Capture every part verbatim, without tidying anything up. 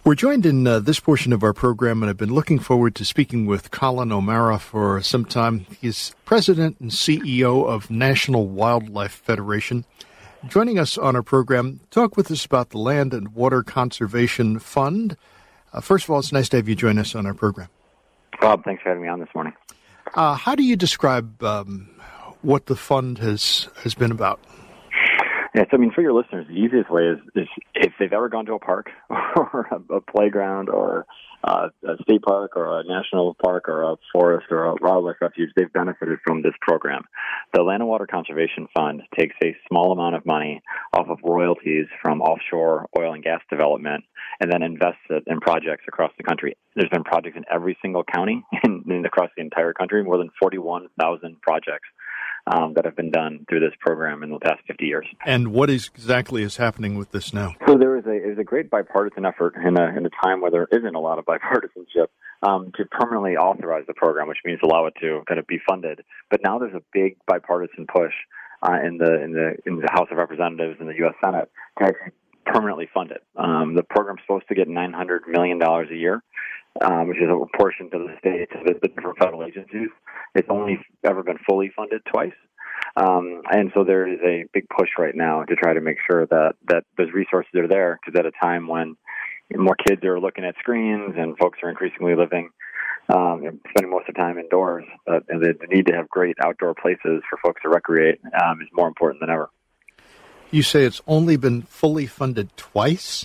We're joined in uh, this portion of our program, and I've been looking forward to speaking with Colin O'Mara for some time. He's president and C E O of National Wildlife Federation. Joining us on our program, talk with us about the Land and Water Conservation Fund. Uh, first of all, it's nice to have you join us on our program. Bob, thanks for having me on this morning. Uh, how do you describe um, what the fund has, has been about? Yeah, so I mean, for your listeners, the easiest way is, is if they've ever gone to a park or a, a playground or uh, a state park or a national park or a forest or a wildlife refuge, they've benefited from this program. The Land and Water Conservation Fund takes a small amount of money off of royalties from offshore oil and gas development and then invests it in projects across the country. There's been projects in every single county in, in across the entire country, more than forty-one thousand projects. Um, that have been done through this program in the past fifty years. And what is exactly is happening with this now? So there is a is a great bipartisan effort in a in a time where there isn't a lot of bipartisanship um, to permanently authorize the program, which means allow it to kind of be funded. But now there's a big bipartisan push uh, in the in the in the House of Representatives and the U S Senate to actually permanently fund it. Um, the program's supposed to get nine hundred million dollars a year, um, which is a portion to the states, the, the different federal agencies. It's only ever been fully funded twice. Um, and so there is a big push right now to try to make sure that, that those resources are there, because at a time when more kids are looking at screens and folks are increasingly living, um, spending most of the time indoors, uh, and the, the need to have great outdoor places for folks to recreate um, is more important than ever. You say it's only been fully funded twice?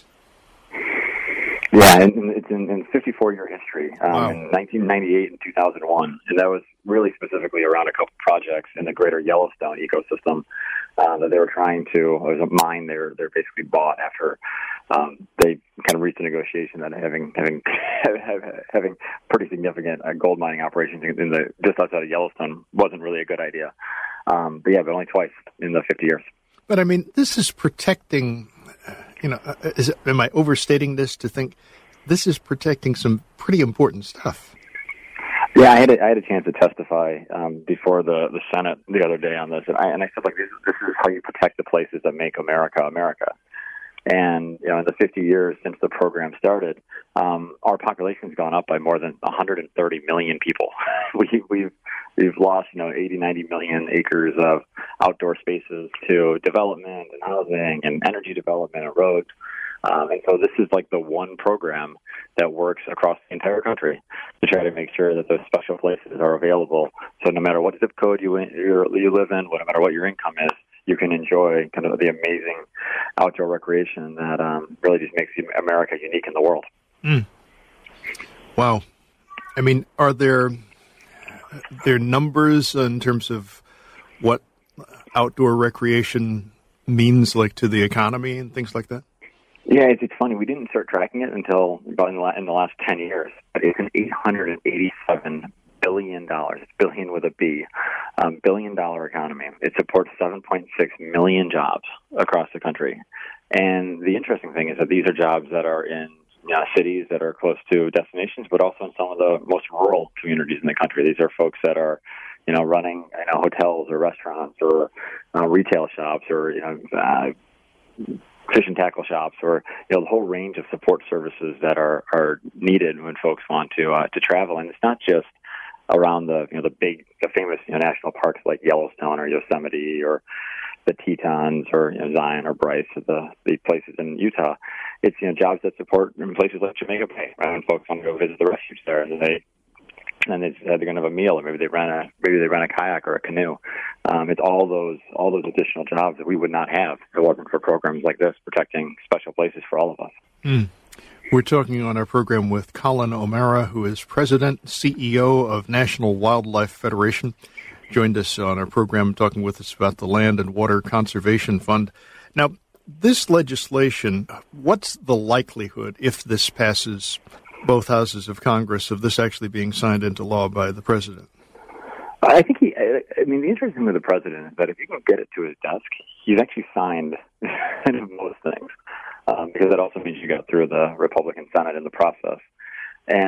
Yeah, and it's in, in fifty-four-year history, um, wow. in nineteen ninety-eight and two thousand one, and that was really specifically around a couple projects in the greater Yellowstone ecosystem uh, that they were trying to, it was a mine they were, they're basically bought after um, they kind of reached a negotiation that having having having pretty significant uh, gold mining operations in the just outside of Yellowstone wasn't really a good idea. Um, but yeah, but only twice in the fifty years. But I mean, this is protecting, you know, is it, am I overstating this to think this is protecting some pretty important stuff? Yeah, I had a, I had a chance to testify um, before the, the Senate the other day on this, and I, and I said, like, this, this is how you protect the places that make America America. And, you know, in the fifty years since the program started, um, our population's gone up by more than one hundred thirty million people. we, we've we've lost, you know, eighty, ninety million acres of outdoor spaces to development and housing and energy development and roads. Um, and so this is like the one program that works across the entire country to try to make sure that those special places are available. So no matter what zip code you you live in, no matter what your income is, you can enjoy kind of the amazing outdoor recreation that um, really just makes America unique in the world. Mm. Wow. I mean, are there, there numbers in terms of what outdoor recreation means, like, to the economy and things like that? Yeah, it's, it's funny. We didn't start tracking it until about in the, in the last ten years. But it's an eight hundred eighty-seven billion dollars, billion with a B, um, billion dollar economy. It supports seven point six million jobs across the country. And the interesting thing is that these are jobs that are in you know, cities that are close to destinations, but also in some of the most rural communities in the country. These are folks that are, you know, running you know, hotels or restaurants or uh, retail shops or, you know, uh, fish and tackle shops, or you know the whole range of support services that are, are needed when folks want to uh, to travel. And it's not just around the you know the big the famous you know, national parks like Yellowstone or Yosemite or the Tetons or you know, Zion or Bryce, the the places in Utah. It's you know jobs that support in places like Jamaica Bay, right? When folks want to go visit the refuge there, and they and they they're going to have a meal, or maybe they rent a maybe they rent a kayak or a canoe. Um, it's all those all those additional jobs that we would not have if it wasn't for programs like this protecting special places for all of us. Mm. We're talking on our program with Colin O'Mara, who is president, C E O of National Wildlife Federation. Joined us on our program talking with us about the Land and Water Conservation Fund. Now, this legislation, what's the likelihood, if this passes both houses of Congress, of this actually being signed into law by the president? I think he, I mean, the interesting thing with the president is that if you can get it to his desk, he's actually signed most things, um, because that also means you got through the Republican Senate in the process. And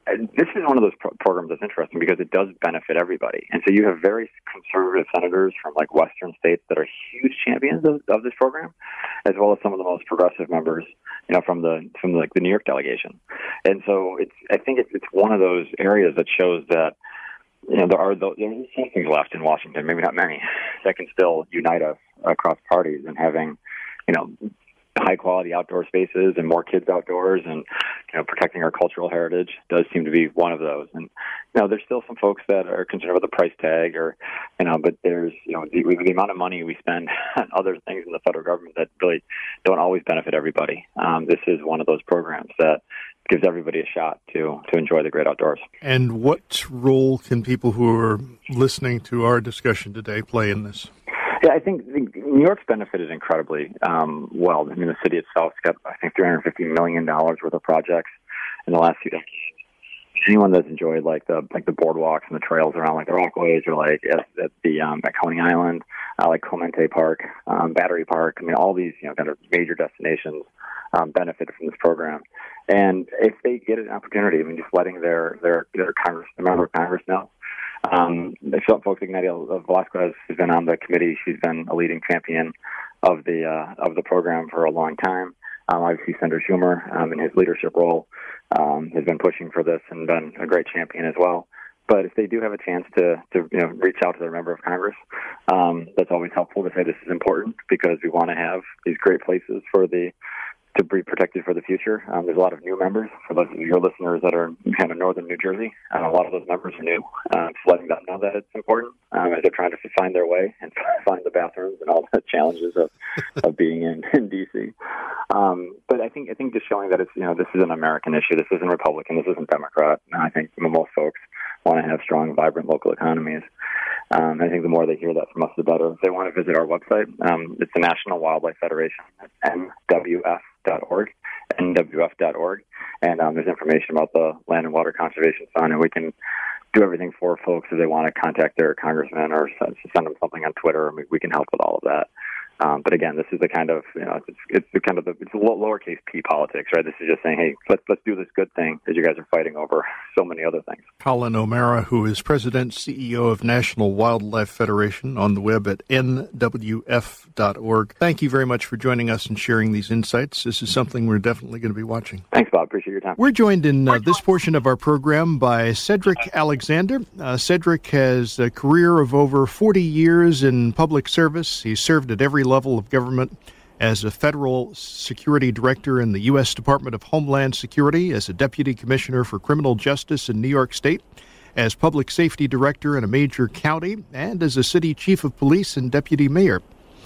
this is one of those pro- programs that's interesting because it does benefit everybody. And so you have very conservative senators from like Western states that are huge champions of, of this program, as well as some of the most progressive members, you know, from the from like the New York delegation. And so it's I think it's, it's one of those areas that shows that, you know, there are those, there are some things left in Washington, maybe not many, that can still unite us across parties, and having, you know, high quality outdoor spaces and more kids outdoors, and, you know, protecting our cultural heritage does seem to be one of those. And, you know, there's still some folks that are concerned about the price tag, or, you know, but there's, you know, the, the amount of money we spend on other things in the federal government that really don't always benefit everybody. Um, this is one of those programs that gives everybody a shot to to enjoy the great outdoors. And what role can people who are listening to our discussion today play in this? Yeah, I think New York's benefited incredibly um, well. I mean, the city itself's got, I think, three hundred fifty million dollars worth of projects in the last few decades. Anyone that's enjoyed like the like the boardwalks and the trails around like the Rockaways, or like at, at the um, at Coney Island, uh, like Clemente Park, um, Battery Park. I mean, all these, you know, kind of major destinations um, benefit from this program. And if they get an opportunity, I mean, just letting their their their Congress, the member of Congress know. Um, some folks, Ignatia Velasquez, has been on the committee. She's been a leading champion of the uh, of the program for a long time. Um, obviously, Senator Schumer, um, in his leadership role, um, has been pushing for this and been a great champion as well. But if they do have a chance to, to you know, reach out to their member of Congress, um, that's always helpful to say this is important, because we want to have these great places for the to be protected for the future. Um, there's a lot of new members. For those of your listeners that are kind of northern New Jersey, uh, a lot of those members are new. Uh, just letting them know that it's important um, as they're trying to find their way and find the bathrooms and all the challenges of, of being in, in D C. Um, but I think I think just showing that it's, you know, this is an American issue. This isn't Republican. This isn't Democrat. And I think most folks want to have strong, vibrant local economies. Um, I think the more they hear that from us, the better. If they want to visit our website, um, it's the National Wildlife Federation. It's N W F dot org, N W F dot org, and um, there's information about the Land and Water Conservation Fund, and we can do everything for folks if they want to contact their congressman or send them something on Twitter, and we, we can help with all of that. Um, but again, this is the kind of, you know, it's, it's the kind of the, it's lowercase p politics, right? This is just saying, hey, let's let's do this good thing, because you guys are fighting over so many other things. Colin O'Mara, who is President, C E O of National Wildlife Federation, on the web at N W F dot org. Thank you very much for joining us and sharing these insights. This is something we're definitely going to be watching. Thanks, Bob. Appreciate your time. We're joined in uh, this portion of our program by Cedric Alexander. Uh, Cedric has a career of over forty years in public service. He's served at every level of government, as a federal security director in the U S Department of Homeland Security, as a deputy commissioner for criminal justice in New York State, as public safety director in a major county, and as a city chief of police and deputy mayor.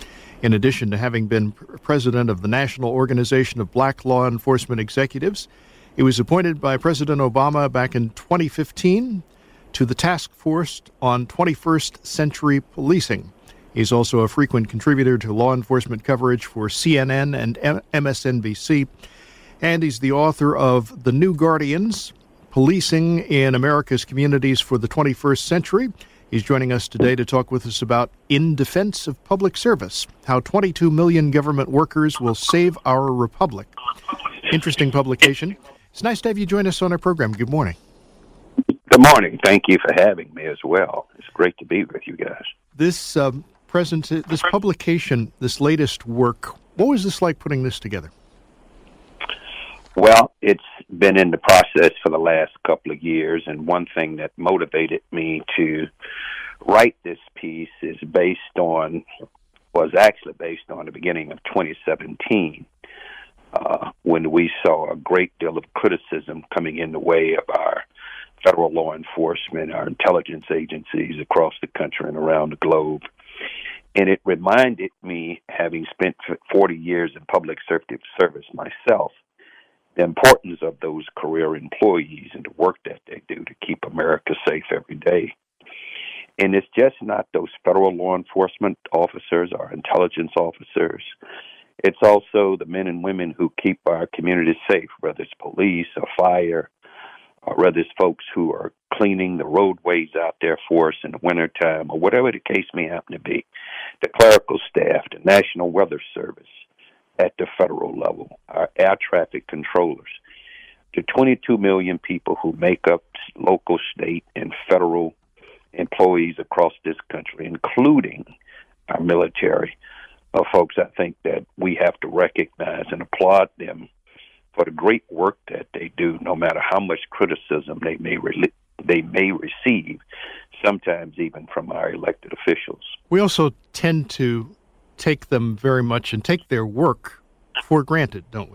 In addition to having been president of the National Organization of Black Law Enforcement Executives, he was appointed by President Obama back in twenty fifteen to the Task Force on twenty-first Century Policing. He's also a frequent contributor to law enforcement coverage for C N N and M S N B C. And he's the author of The New Guardians, Policing in America's Communities for the twenty-first Century. He's joining us today to talk with us about In Defense of Public Service, how twenty-two million government workers will save our republic. Interesting publication. It's nice to have you join us on our program. Good morning. Good morning. Thank you for having me as well. It's great to be with you guys. This um, present, this publication, this latest work, what was this like putting this together? Well, it's been in the process for the last couple of years, and one thing that motivated me to write this piece is based on, was actually based on the beginning of twenty seventeen, uh, when we saw a great deal of criticism coming in the way of our federal law enforcement, our intelligence agencies across the country and around the globe. And it reminded me, having spent forty years in public service myself, the importance of those career employees and the work that they do to keep America safe every day. And it's just not those federal law enforcement officers, our intelligence officers. It's also the men and women who keep our communities safe, whether it's police or fire, or whether it's folks who are cleaning the roadways out there for us in the wintertime, or whatever the case may happen to be, the clerical staff, the National Weather Service at the federal level, our air traffic controllers. the twenty-two million people who make up local, state, and federal employees across this country, including our military, uh, folks, I think that we have to recognize and applaud them for the great work that they do, no matter how much criticism they may re- they may receive, sometimes even from our elected officials. We also tend to take them very much and take their work for granted, don't we?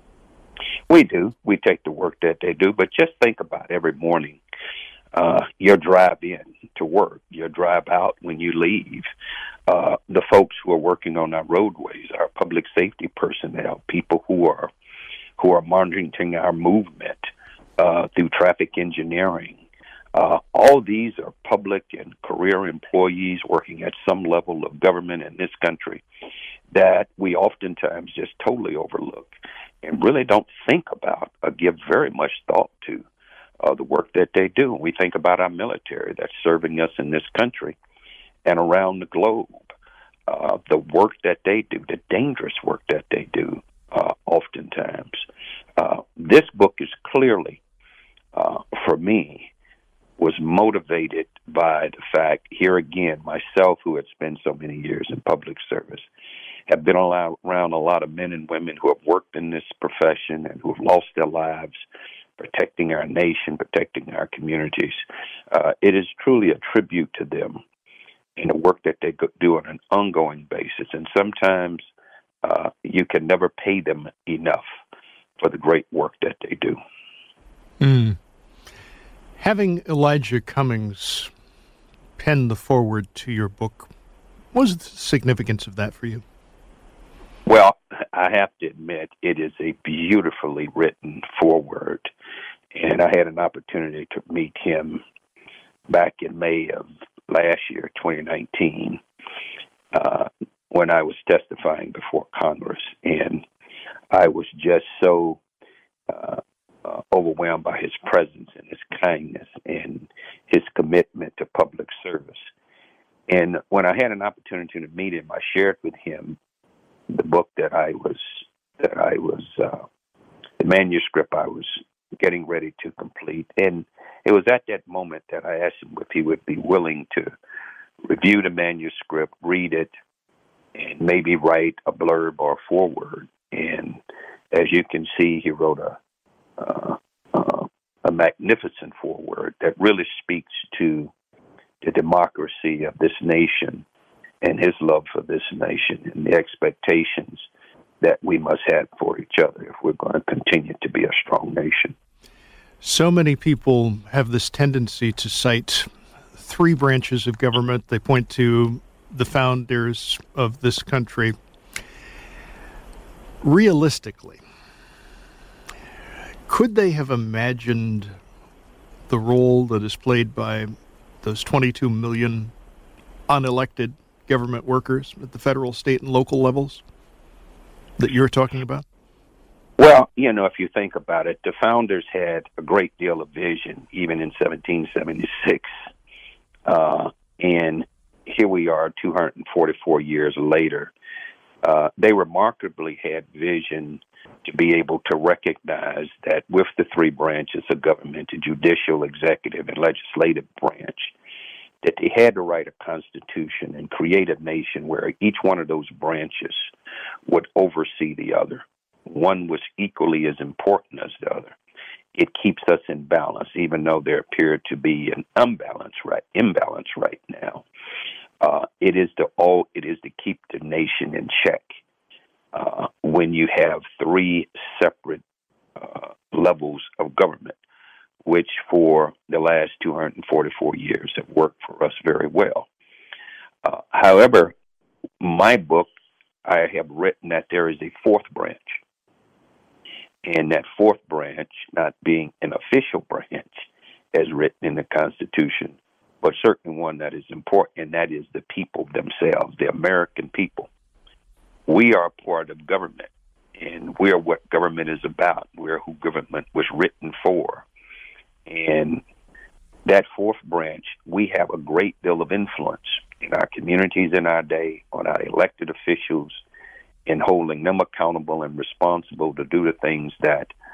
We do. We take the work that they do, but just think about every morning, uh, your drive in to work, your drive out when you leave, uh, the folks who are working on our roadways, our public safety personnel, people who are who are monitoring our movement uh, through traffic engineering. Uh, all these are public and career employees working at some level of government in this country that we oftentimes just totally overlook and really don't think about or give very much thought to uh, the work that they do. We think about our military that's serving us in this country and around the globe, uh, the work that they do, the dangerous work that they do uh, oftentimes. Uh, this book is clearly, uh, for me, was motivated by the fact, here again, myself, who had spent so many years in public service, have been around a lot of men and women who have worked in this profession and who have lost their lives protecting our nation, protecting our communities. Uh, it is truly a tribute to them and the work that they do on an ongoing basis. And sometimes uh, you can never pay them enough for the great work that they do. Mm. Having Elijah Cummings pen the foreword to your book, what was the significance of that for you? Well, I have to admit, it is a beautifully written foreword, and I had an opportunity to meet him back in May of last year, twenty nineteen, uh, when I was testifying before Congress, and I was just so uh, uh, overwhelmed by his presence and his kindness and his commitment to public service. And when I had an opportunity to meet him, I shared with him the book that I was, that I was, uh, the manuscript I was getting ready to complete. And it was at that moment that I asked him if he would be willing to review the manuscript, read it, and maybe write a blurb or a foreword. And as you can see, he wrote a uh, uh, a magnificent foreword that really speaks to the democracy of this nation and his love for this nation and the expectations that we must have for each other if we're going to continue to be a strong nation. So many people have this tendency to cite three branches of government. They point to the founders of this country. Realistically, could they have imagined the role that is played by those twenty-two million unelected government workers at the federal, state, and local levels that you're talking about? Well, you know, if you think about it, the founders had a great deal of vision, even in seventeen seventy-six. Uh, and here we are, two hundred forty-four years later. Uh, they remarkably had vision to be able to recognize that with the three branches of government, the judicial, executive, and legislative branch, that they had to write a constitution and create a nation where each one of those branches would oversee the other. One was equally as important as the other. It keeps us in balance, even though there appeared to be an imbalance right, imbalance right now. Uh, it is to all. It is to keep the nation in check uh, when you have three separate uh, levels of government, which for the last two hundred forty-four years have worked for us very well. Uh, however, my book, I have written that there is a fourth branch. And that fourth branch, not being an official branch as written in the Constitution, but certainly one that is important, and that is the people themselves, the American people. We are part of government, and we are what government is about. We're who government was written for. And that fourth branch, we have a great deal of influence in our communities in our day, on our elected officials, in holding them accountable and responsible to do the things that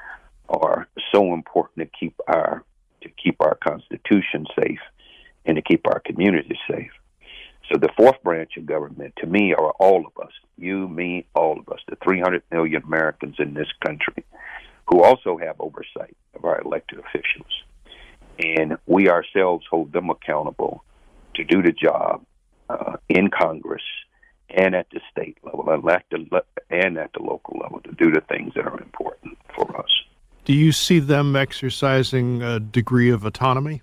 are so important to keep our to keep our Constitution safe and to keep our communities safe. So the fourth branch of government, to me, are all of us, you, me, all of us, the three hundred million Americans in this country who also have oversight of our elected officials. And we ourselves hold them accountable to do the job uh, in Congress and at the state level and at the, and at the local level to do the things that are important for us. Do you see them exercising a degree of autonomy?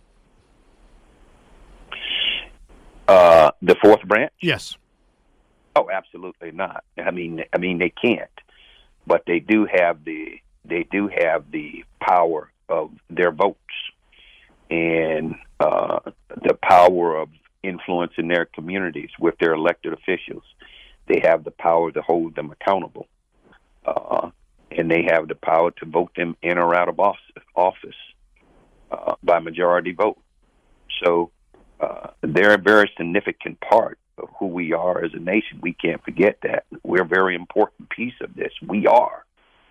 Uh, the fourth branch? Yes. Oh, absolutely not. I mean, I mean they can't, but they do have the they do have the power of their votes and uh, the power of influencing their communities with their elected officials. They have the power to hold them accountable, uh, and they have the power to vote them in or out of office uh, by majority vote. So uh, they're a very significant part of who we are as a nation. We can't forget that. We're a very important piece of this. We are.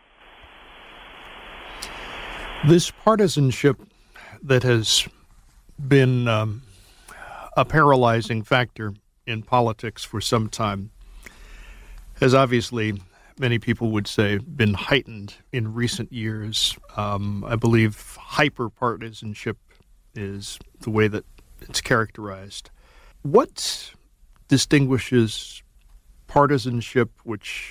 This partisanship that has been um, a paralyzing factor in politics for some time has obviously, many people would say, been heightened in recent years. Um, I believe hyper-partisanship is the way that it's characterized. What distinguishes partisanship, which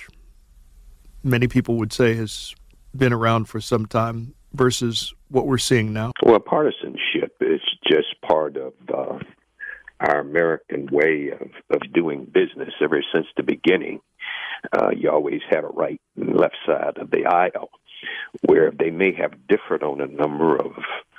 many people would say has been around for some time, versus what we're seeing now? Well, partisanship is just part of uh, our American way of, of doing business ever since the beginning. Uh, you always had a right and left side of the aisle, where they may have differed on a number of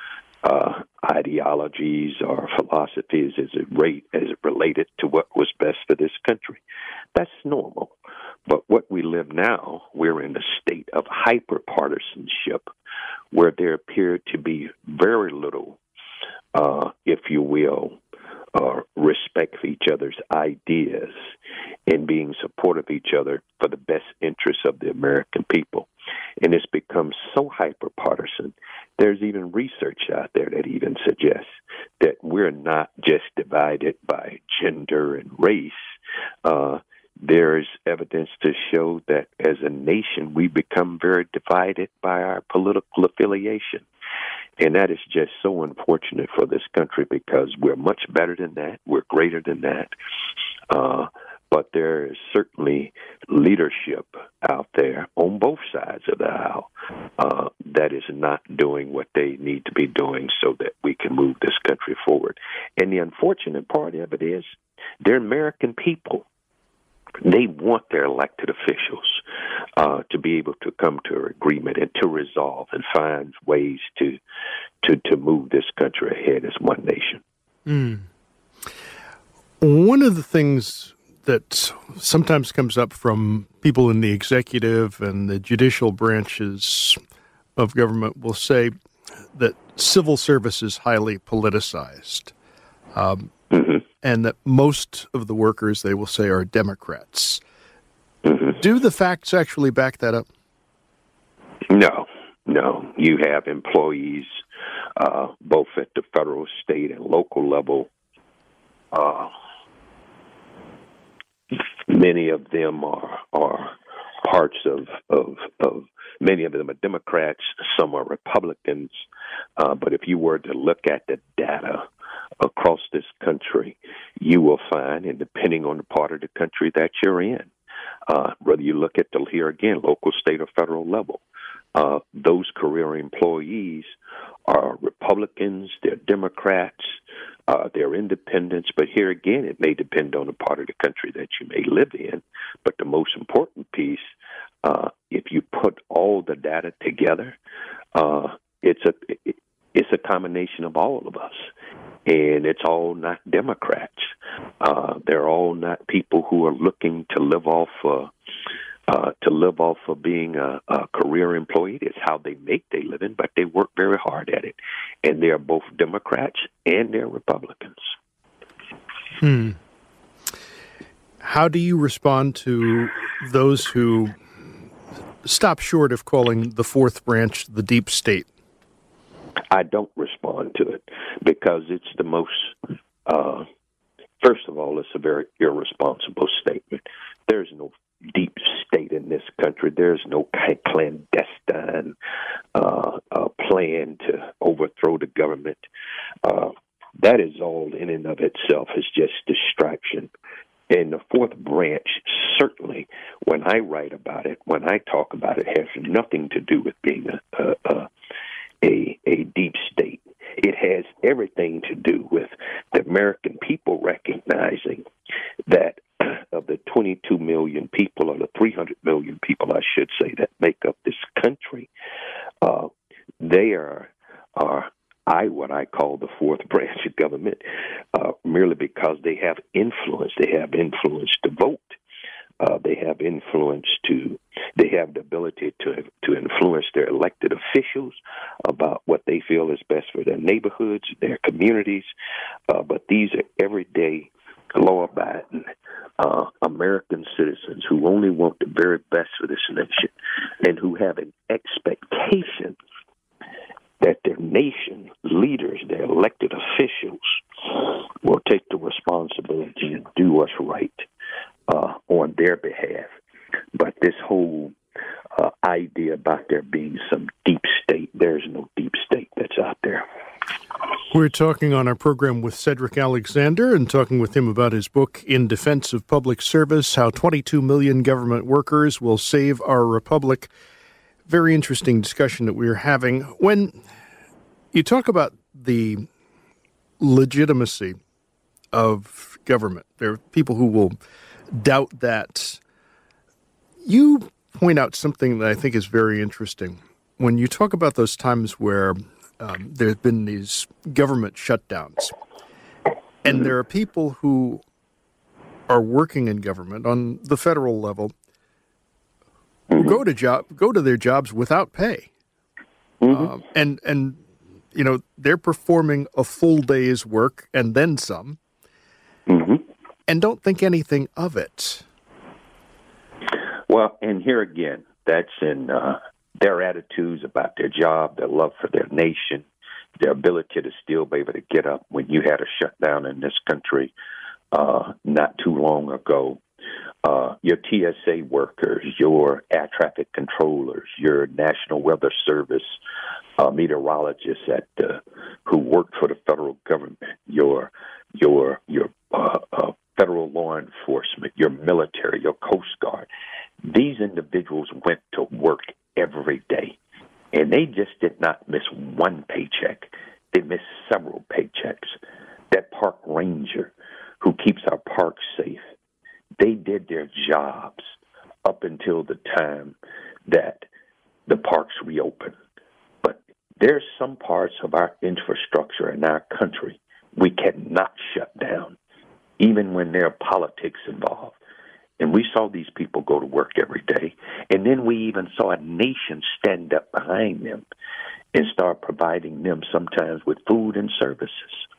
uh, ideologies or philosophies as it, rate, as it related to what was best for this country. That's normal. But what we live now, we're in a state of hyper-partisanship, where there appeared to be very little, uh, if you will, uh, respect for each other's ideas and being supportive of each other for the best interests of the American people. And it's become so hyper-partisan, there's even research out there that even suggests that we're not just divided by gender and race. Uh, There is evidence to show that as a nation, we become very divided by our political affiliation. And that is just so unfortunate for this country, because we're much better than that. We're greater than that. Uh, but there is certainly leadership out there on both sides of the aisle uh, that is not doing what they need to be doing so that we can move this country forward. And the unfortunate part of it is they're American people. They want their elected officials uh, to be able to come to an agreement and to resolve and find ways to to, to move this country ahead as one nation. Mm. One of the things that sometimes comes up from people in the executive and the judicial branches of government will say that civil service is highly politicized. Um, mm-hmm. And that most of the workers, they will say, are Democrats. Mm-hmm. Do the facts actually back that up? No, no. You have employees, uh, both at the federal, state, and local level. Uh, many of them are are parts of, of, of many of them are Democrats, some are Republicans. Uh, but if you were to look at the data across this country, you will find, and depending on the part of the country that you're in, uh, whether you look at the, here again, local, state, or federal level, uh, those career employees are Republicans, they're Democrats, uh, they're independents, but here again, it may depend on the part of the country that you may live in. But the most important piece, uh, if you put all the data together, uh, it's a it, it's a combination of all of us. And it's all not Democrats. Uh, they're all not people who are looking to live off uh, uh, to live off of being a, a career employee. It's how they make their living, but they work very hard at it. And they're both Democrats and they're Republicans. Hmm. How do you respond to those who stop short of calling the fourth branch the deep state? I don't respond to it because it's the most, uh, first of all, it's a very irresponsible statement. There's no deep state in this country. There's no clandestine uh, uh, plan to overthrow the government. Uh, that is all in and of itself is just distraction. And the fourth branch, certainly, when I write about it, when I talk about it, has nothing to do with being a, a, a, a, a deep state. It has everything to do with the American people recognizing that of the twenty-two million people, or the three hundred million people, I should say, that make up this country, uh, they are, are I what I call the fourth branch of government, uh, merely because they have influence. They have influence to vote. Uh, they have influence to, they have the ability to to influence their elected officials about what they feel is best for their neighborhoods, their communities. Uh, but these are everyday, law-abiding uh, American citizens who only want the very best for this nation and who have an expectation that their nation leaders, their elected officials, will take the responsibility and do what's right uh, on their behalf. But this whole uh, idea about there being some deep state, there's no deep state that's out there. We're talking on our program with Cedric Alexander and talking with him about his book, In Defense of Public Service, How twenty-two million Government Workers Will Save Our Republic. Very interesting discussion that we're having. When you talk about the legitimacy of government, there are people who will doubt that. You point out something that I think is very interesting. When you talk about those times where um, there have been these government shutdowns, and there are people who are working in government on the federal level who go to job go to their jobs without pay, mm-hmm. um, and and you know they're performing a full day's work and then some, mm-hmm. and don't think anything of it. Well, and here again, that's in uh, their attitudes about their job, their love for their nation, their ability to still be able to get up when you had a shutdown in this country uh, not too long ago. Uh, your T S A workers, your air traffic controllers, your National Weather Service uh, meteorologists at uh, who work for the federal government, your your your uh, uh, federal law enforcement, your military, your Coast Guard. These individuals went to work every day, and they just did not miss one paycheck. They missed several paychecks. That park ranger who keeps our parks safe, they did their jobs up until the time that the parks reopened. But there's some parts of our infrastructure in our country we cannot shut down, even when there are politics involved. And we saw these people go to work every day. And then we even saw a nation stand up behind them and start providing them sometimes with food and services.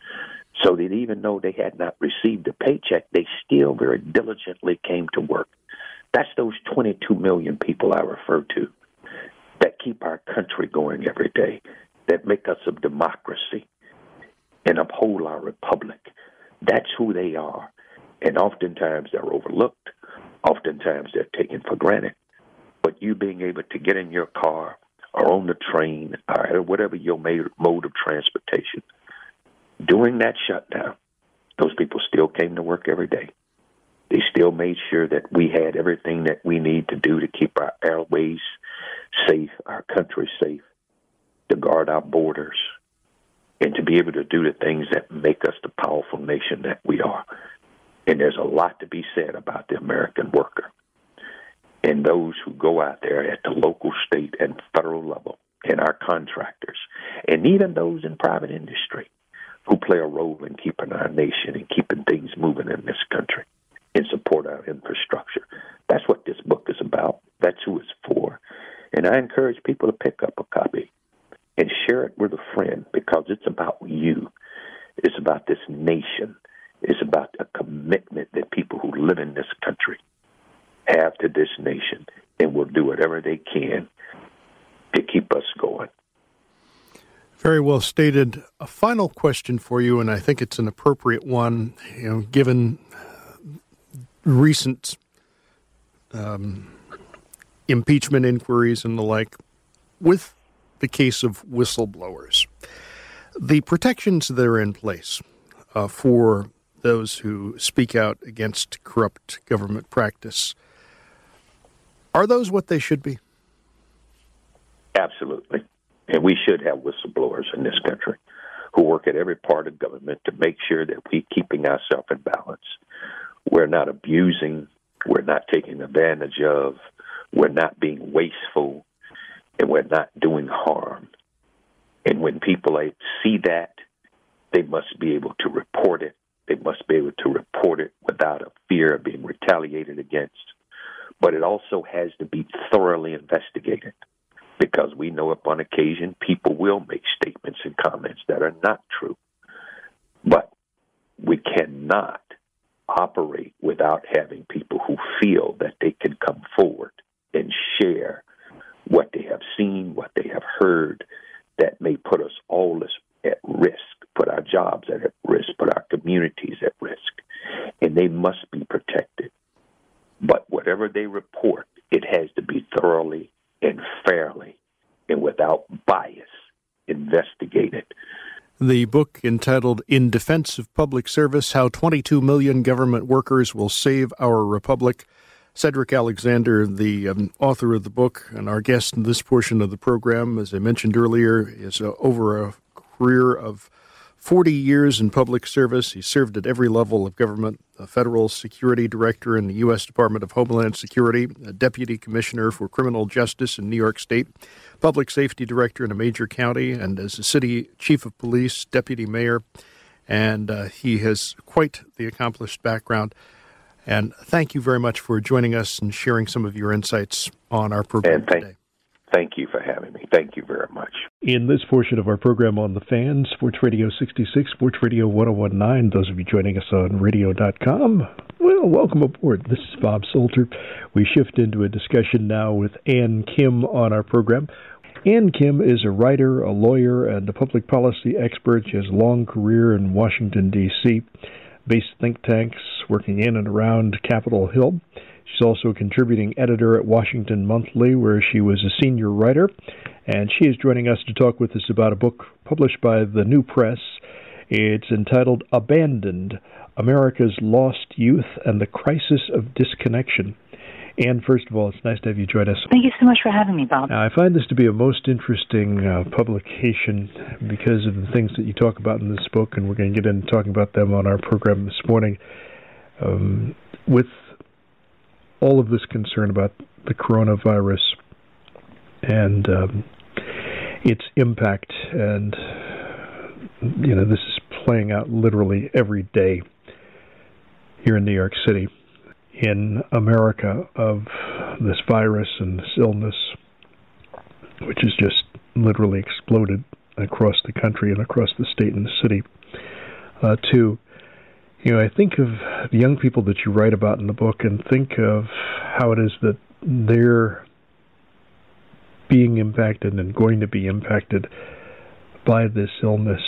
So that even though they had not received a paycheck, they still very diligently came to work. That's those twenty-two million people I refer to that keep our country going every day, that make us a democracy and uphold our republic. That's who they are. And oftentimes they're overlooked. Oftentimes they're taken for granted. But you being able to get in your car or on the train or whatever your mode of transportation, during that shutdown, those people still came to work every day. They still made sure that we had everything that we need to do to keep our airways safe, our country safe, to guard our borders, and to be able to do the things that make us the powerful nation that we are. And there's a lot to be said about the American worker and those who go out there at the local, state, and federal level, and our contractors, and even those in private industry who play a role in keeping our nation and keeping things moving in this country and support our infrastructure. That's what this book is about. That's who it's for. And I encourage people to pick up a copy and share it with a friend, because it's about you. It's about this nation. It's about a commitment that people who live in this country have to this nation, and will do whatever they can to keep us going. Very well stated. A final question for you, and I think it's an appropriate one, you know, given recent um, impeachment inquiries and the like, with the case of whistleblowers. The protections that are in place uh, for those who speak out against corrupt government practice, are those what they should be? Absolutely. And we should have whistleblowers in this country who work at every part of government to make sure that we're keeping ourselves in balance. We're not abusing, we're not taking advantage of, we're not being wasteful, and we're not doing harm. And when people see that, they must be able to report it. They must be able to report it without a fear of being retaliated against. But it also has to be thoroughly investigated, because we know upon occasion people will make statements and comments that are not true. But we cannot operate without having people who feel that they can come forward and share what they have seen, what they have heard, that may put us all at risk, put our jobs at risk, put our communities at risk. And they must be protected. But whatever they report, it has to be thoroughly and fairly and without bias investigated. The book entitled In Defense of Public Service, How twenty-two million Government Workers Will Save Our Republic. Cedric Alexander, the um, author of the book, and our guest in this portion of the program, as I mentioned earlier, is uh, over a career of forty years in public service. He served at every level of government, a federal security director in the U S Department of Homeland Security, a deputy commissioner for criminal justice in New York State, public safety director in a major county, and as a city chief of police, deputy mayor. And uh, he has quite the accomplished background. And thank you very much for joining us and sharing some of your insights on our program and thank, today. Thank you for having me. Thank you very much. In this portion of our program on the Fan, Sports Radio sixty-six, Sports Radio ten nineteen, those of you joining us on radio dot com, well, welcome aboard. This is Bob Salter. We shift into a discussion now with Ann Kim on our program. Ann Kim is a writer, a lawyer, and a public policy expert. She has a long career in Washington, D C, based think tanks working in and around Capitol Hill. She's also a contributing editor at Washington Monthly, where she was a senior writer, and she is joining us to talk with us about a book published by the New Press. It's entitled Abandoned, America's Lost Youth and the Crisis of Disconnection. And first of all, it's nice to have you join us. Thank you so much for having me, Bob. Now, I find this to be a most interesting uh, publication because of the things that you talk about in this book, and we're going to get into talking about them on our program this morning. Um, with all of this concern about the coronavirus and um, its impact, and, you know, this is playing out literally every day here in New York City, in America, of this virus and this illness, which has just literally exploded across the country and across the state and the city, uh, too. You know, I think of the young people that you write about in the book and think of how it is that they're being impacted and going to be impacted by this illness.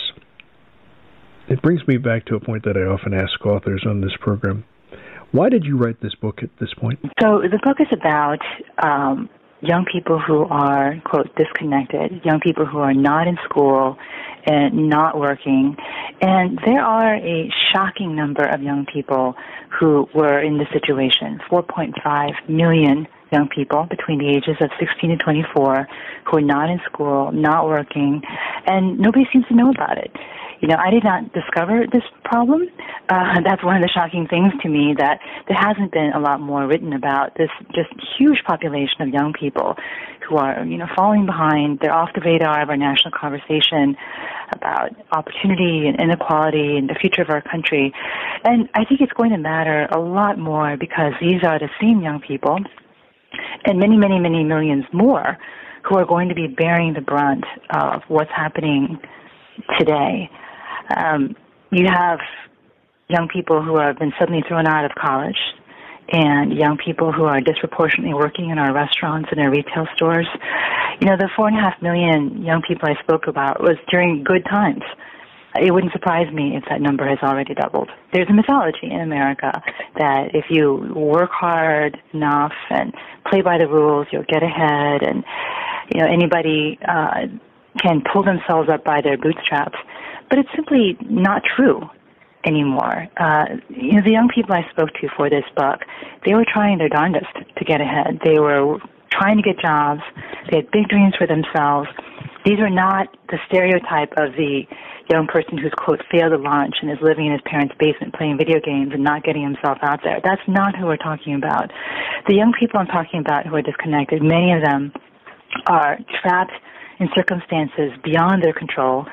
It brings me back to a point that I often ask authors on this program. Why did you write this book at this point? So the book is about um, young people who are, quote, disconnected, young people who are not in school and not working. And there are a shocking number of young people who were in this situation, four point five million young people between the ages of sixteen and twenty-four who are not in school, not working, and nobody seems to know about it. You know, I did not discover this problem. Uh, that's one of the shocking things to me, that there hasn't been a lot more written about this just huge population of young people who are, you know, falling behind. They're off the radar of our national conversation about opportunity and inequality and the future of our country. And I think it's going to matter a lot more because these are the same young people and many, many, many millions more who are going to be bearing the brunt of what's happening today. Um, you have young people who have been suddenly thrown out of college and young people who are disproportionately working in our restaurants and our retail stores. You know, the four and a half million young people I spoke about was during good times. It wouldn't surprise me if that number has already doubled. There's a mythology in America that if you work hard enough and play by the rules, you'll get ahead, and, you know, anybody uh, can pull themselves up by their bootstraps. But it's simply not true anymore. Uh, you know, the young people I spoke to for this book, they were trying their darndest to get ahead. They were trying to get jobs. They had big dreams for themselves. These are not the stereotype of the young person who's, quote, failed at lunch and is living in his parents' basement playing video games and not getting himself out there. That's not who we're talking about. The young people I'm talking about who are disconnected, many of them are trapped in circumstances beyond their control.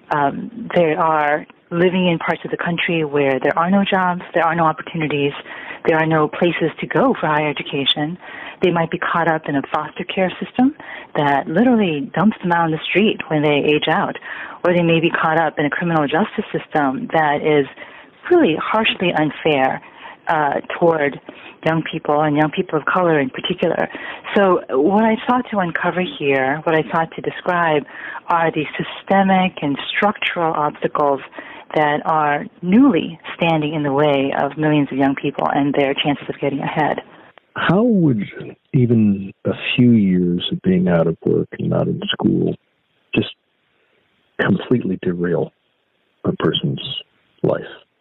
Um, they are living in parts of the country where there are no jobs, there are no opportunities, there are no places to go for higher education. They might be caught up in a foster care system that literally dumps them out on the street when they age out. Or they may be caught up in a criminal justice system that is really harshly unfair uh, toward young people and young people of color in particular. So what I sought to uncover here, what I sought to describe, are the systemic and structural obstacles that are newly standing in the way of millions of young people and their chances of getting ahead. How would even a few years of being out of work and not in school just completely derail a person's life?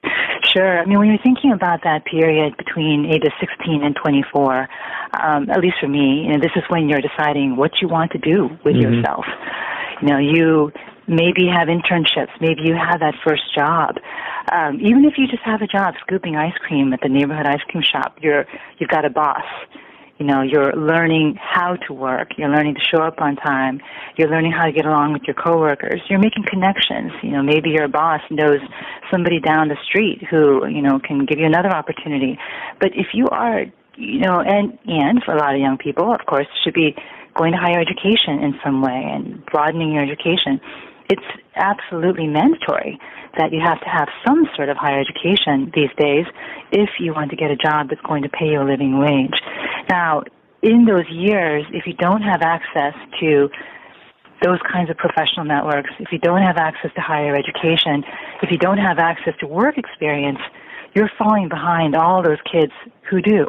Sure. I mean, when you're thinking about that period between ages sixteen and twenty-four, um, at least for me, you know, this is when you're deciding what you want to do with mm-hmm. yourself. You know, you maybe have internships, maybe you have that first job. Um, even if you just have a job scooping ice cream at the neighborhood ice cream shop, you're you've got a boss. You know, you're learning how to work. You're learning to show up on time. You're learning how to get along with your coworkers. You're making connections. You know, maybe your boss knows somebody down the street who, you know, can give you another opportunity. But if you are, you know, and, and for a lot of young people, of course, should be going to higher education in some way and broadening your education. It's absolutely mandatory that you have to have some sort of higher education these days if you want to get a job that's going to pay you a living wage. Now, in those years, if you don't have access to those kinds of professional networks, if you don't have access to higher education, if you don't have access to work experience, you're falling behind all those kids who do.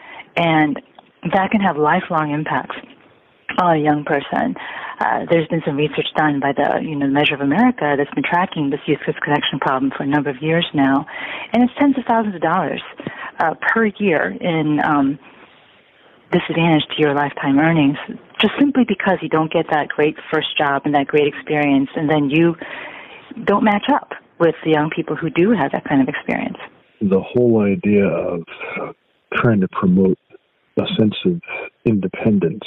And that can have lifelong impacts on a young person. Uh, there's been some research done by the you know Measure of America that's been tracking this youth disconnection problem for a number of years now, and it's tens of thousands of dollars uh, per year in um, disadvantage to your lifetime earnings, just simply because you don't get that great first job and that great experience, and then you don't match up with the young people who do have that kind of experience. The whole idea of trying to promote a sense of independence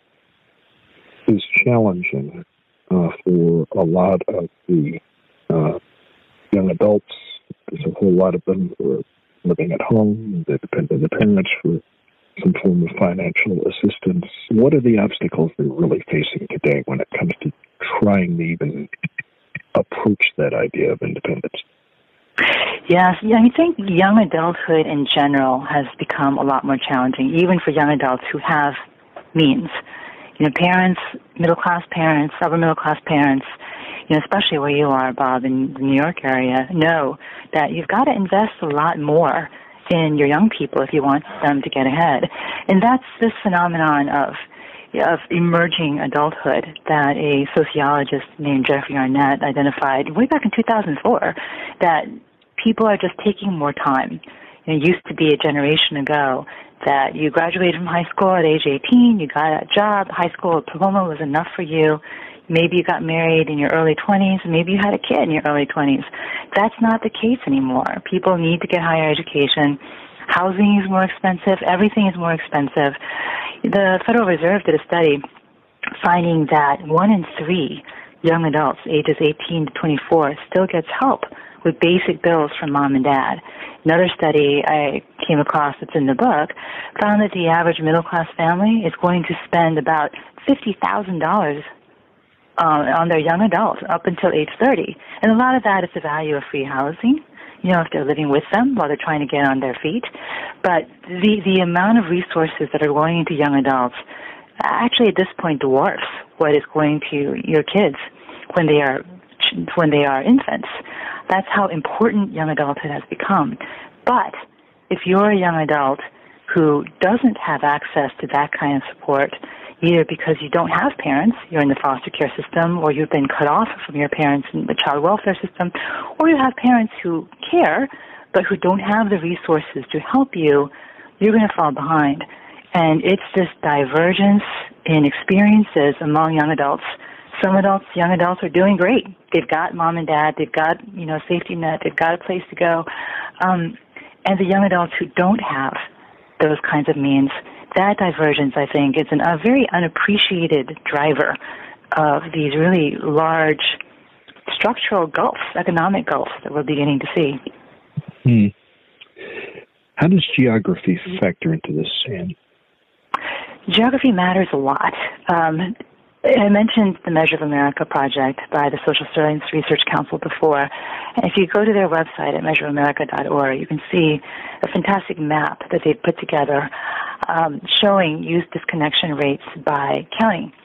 is challenging uh, for a lot of the uh, young adults. There's a whole lot of them who are living at home. They depend on their parents for some form of financial assistance. What are the obstacles they're really facing today when it comes to trying to even approach that idea of independence? Yes, yeah, I think young adulthood in general has become a lot more challenging, even for young adults who have means. You know, parents, middle-class parents, upper-middle-class parents, you know, especially where you are, Bob, in the New York area, know that you've got to invest a lot more in your young people if you want them to get ahead. And that's this phenomenon of of emerging adulthood that a sociologist named Jeffrey Arnett identified way back in two thousand four, that people are just taking more time. You know, it used to be a generation ago that you graduated from high school at age eighteen, you got a job, high school diploma was enough for you. Maybe you got married in your early twenties, maybe you had a kid in your early twenties. That's not the case anymore. People need to get higher education. Housing is more expensive. Everything is more expensive. The Federal Reserve did a study finding that one in three young adults ages eighteen to twenty-four still gets help with basic bills from mom and dad. Another study I came across that's in the book found that the average middle-class family is going to spend about fifty thousand dollars uh, on their young adults up until age thirty. And a lot of that is the value of free housing. you know, if they're living with them while they're trying to get on their feet. But the, the amount of resources that are going into young adults actually at this point dwarfs what is going to your kids when they are when they are infants. That's how important young adulthood has become. But if you're a young adult who doesn't have access to that kind of support, either because you don't have parents, you're in the foster care system, or you've been cut off from your parents in the child welfare system, or you have parents who care but who don't have the resources to help you, you're going to fall behind. And it's this divergence in experiences among young adults. Some adults, young adults are doing great. They've got mom and dad, they've got, you know, safety net, they've got a place to go. Um, and the young adults who don't have those kinds of means, that divergence, I think, is an, a very unappreciated driver of these really large structural gulfs, economic gulfs that we're beginning to see. Hmm. How does geography factor into this, Sam? Geography matters a lot. Um, I mentioned the Measure of America project by the Social Science Research Council before. And if you go to their website at measure america dot org, you can see a fantastic map that they've put together um, showing youth disconnection rates by county.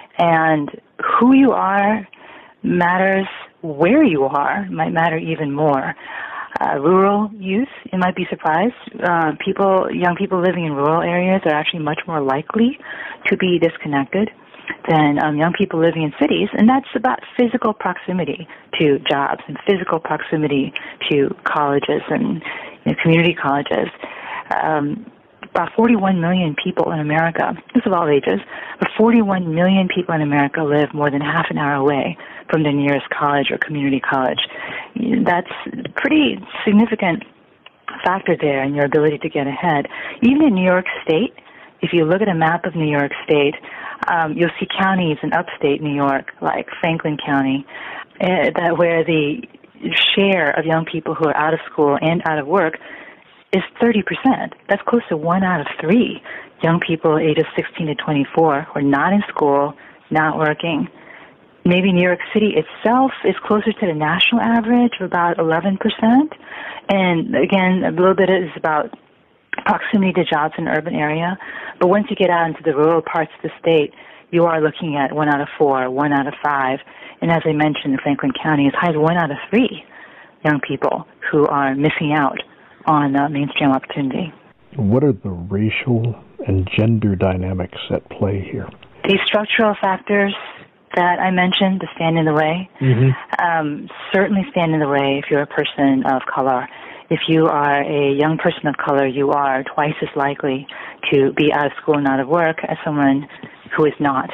And who you are matters, where you are might matter even more. Uh, rural youth, you might be surprised, uh, people, young people living in rural areas are actually much more likely to be disconnected than um, young people living in cities, and that's about physical proximity to jobs and physical proximity to colleges and, you know, community colleges. Um, about forty-one million people in America, this is of all ages, but forty-one million people in America live more than half an hour away from the nearest college or community college. That's a pretty significant factor there in your ability to get ahead. Even in New York State, if you look at a map of New York State, um, you'll see counties in upstate New York, like Franklin County, uh, that where the share of young people who are out of school and out of work is thirty percent. That's close to one out of three young people ages sixteen to twenty-four who are not in school, not working. Maybe New York City itself is closer to the national average of about eleven percent. And again, a little bit is about proximity to jobs in an urban area. But once you get out into the rural parts of the state, you are looking at one out of four, one out of five. And as I mentioned, in Franklin County, as high as one out of three young people who are missing out on uh, mainstream opportunity. What are the racial and gender dynamics at play here? These structural factors that I mentioned to stand in the way, mm-hmm. um, certainly stand in the way if you're a person of color. If you are a young person of color, you are twice as likely to be out of school and out of work as someone who is not.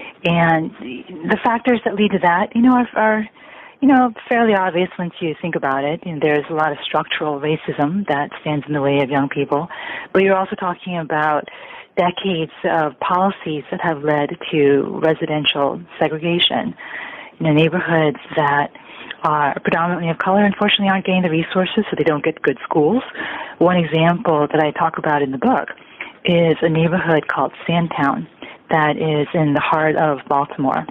And the factors that lead to that, you know, are, are you know, fairly obvious once you think about it. You know, there's a lot of structural racism that stands in the way of young people, but you're also talking about decades of policies that have led to residential segregation. You know, neighborhoods that are predominantly of color, unfortunately, aren't getting the resources, so they don't get good schools. One example that I talk about in the book is a neighborhood called Sandtown that is in the heart of Baltimore.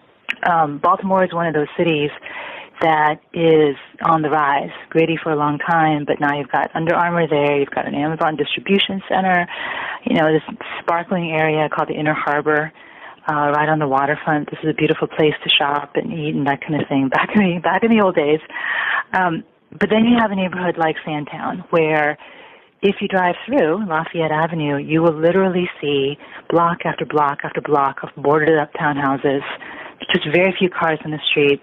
Um, Baltimore is one of those cities that is on the rise, gritty for a long time, but now you've got Under Armour there, you've got an Amazon distribution center, you know, this sparkling area called the Inner Harbor, uh, right on the waterfront. This is a beautiful place to shop and eat and that kind of thing, back in the, back in the old days. Um, but then you have a neighborhood like Sandtown, where if you drive through Lafayette Avenue, you will literally see block after block after block of boarded up townhouses, just very few cars on the street.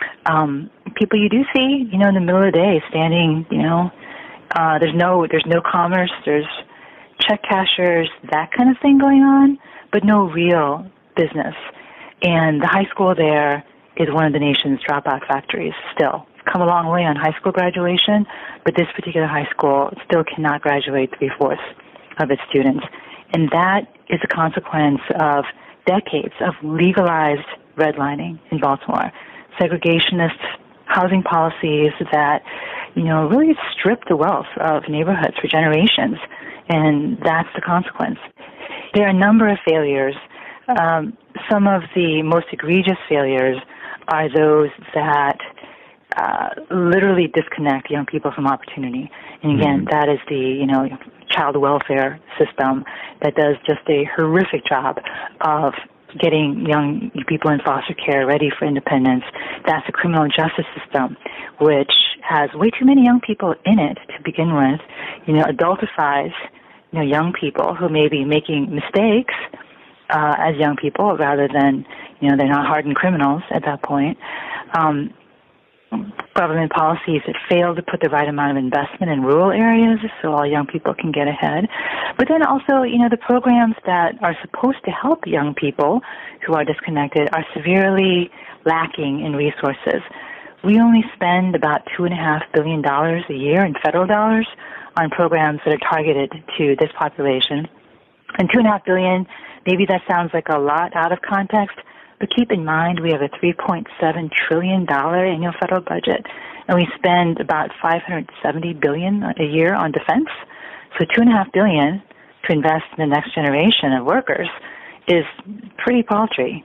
Um, people you do see, you know, in the middle of the day, standing, you know, uh, there's no, there's no commerce, there's check cashers, that kind of thing going on, but no real business. And the high school there is one of the nation's dropout factories still. It's come a long way on high school graduation, but this particular high school still cannot graduate three-fourths of its students. And that is a consequence of decades of legalized redlining in Baltimore. Segregationist housing policies that, you know, really strip the wealth of neighborhoods for generations, and that's the consequence. There are a number of failures. Um, some of the most egregious failures are those that uh, literally disconnect young people from opportunity. And again, mm-hmm. that is the, you know, child welfare system that does just a horrific job of getting young people in foster care ready for independence. That's the criminal justice system, which has way too many young people in it to begin with. You know, adultifies, you know, young people who may be making mistakes uh, as young people rather than, you know, they're not hardened criminals at that point. Um, government policies that fail to put the right amount of investment in rural areas so all young people can get ahead. But then also, you know, the programs that are supposed to help young people who are disconnected are severely lacking in resources. We only spend about two and a half billion dollars a year in federal dollars on programs that are targeted to this population. And two and a half billion, maybe that sounds like a lot out of context, but keep in mind we have a three point seven trillion dollars annual federal budget, and we spend about five hundred seventy billion dollars a year on defense. So two and a half billion to invest in the next generation of workers is pretty paltry.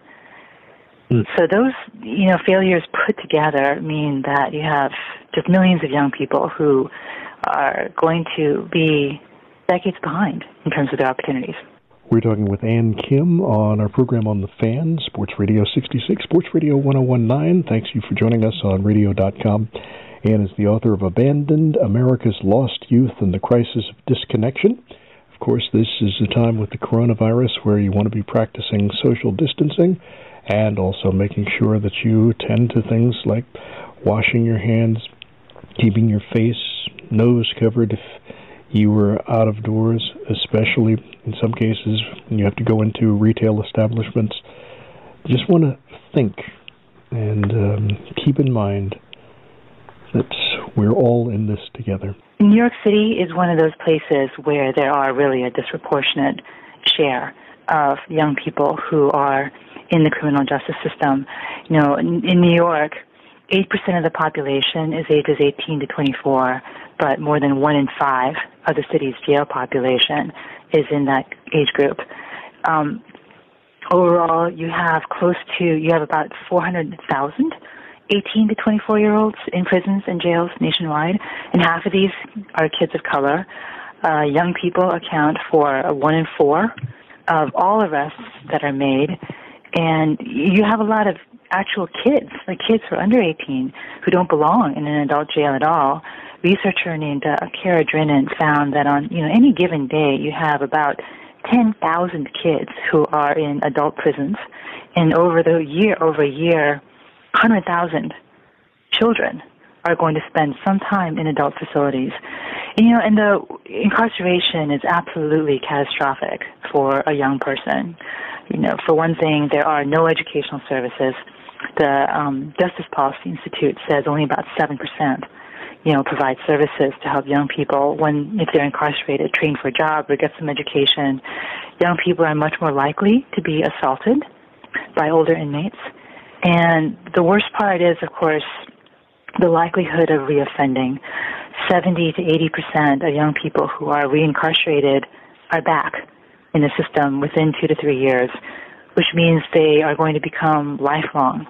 Mm. So those, you know, failures put together mean that you have just millions of young people who are going to be decades behind in terms of their opportunities. We're talking with Ann Kim on our program on the Fan, Sports Radio sixty-six, Sports Radio ten nineteen. Thanks you for joining us on radio dot com. Ann is the author of Abandoned, America's Lost Youth and the Crisis of Disconnection. Of course, this is a time with the coronavirus where you want to be practicing social distancing and also making sure that you tend to things like washing your hands, keeping your face, nose covered if you were out of doors, especially in some cases when you have to go into retail establishments. Just want to think and um, keep in mind that we're all in this together. New York City is one of those places where there are really a disproportionate share of young people who are in the criminal justice system. You know, in, in New York, eight percent of the population is ages eighteen to twenty-four, but more than one in five of the city's jail population is in that age group. Um, overall, you have close to, you have about four hundred thousand eighteen to twenty-four-year-olds in prisons and jails nationwide, and half of these are kids of color. Uh, young people account for one in four of all arrests that are made, and you have a lot of actual kids, like kids who are under eighteen, who don't belong in an adult jail at all. Researcher named uh, Kara Drinnen found that on you know any given day you have about ten thousand kids who are in adult prisons, and over the year, over a year, one hundred thousand children are going to spend some time in adult facilities. And, you know, and the incarceration is absolutely catastrophic for a young person. You know, for one thing, there are no educational services. The um, Justice Policy Institute says only about seven percent, you know, provide services to help young people when, if they're incarcerated, train for a job or get some education. Young people are much more likely to be assaulted by older inmates. And the worst part is, of course, the likelihood of reoffending. seventy to eighty percent of young people who are reincarcerated are back in the system within two to three years, which means they are going to become lifelong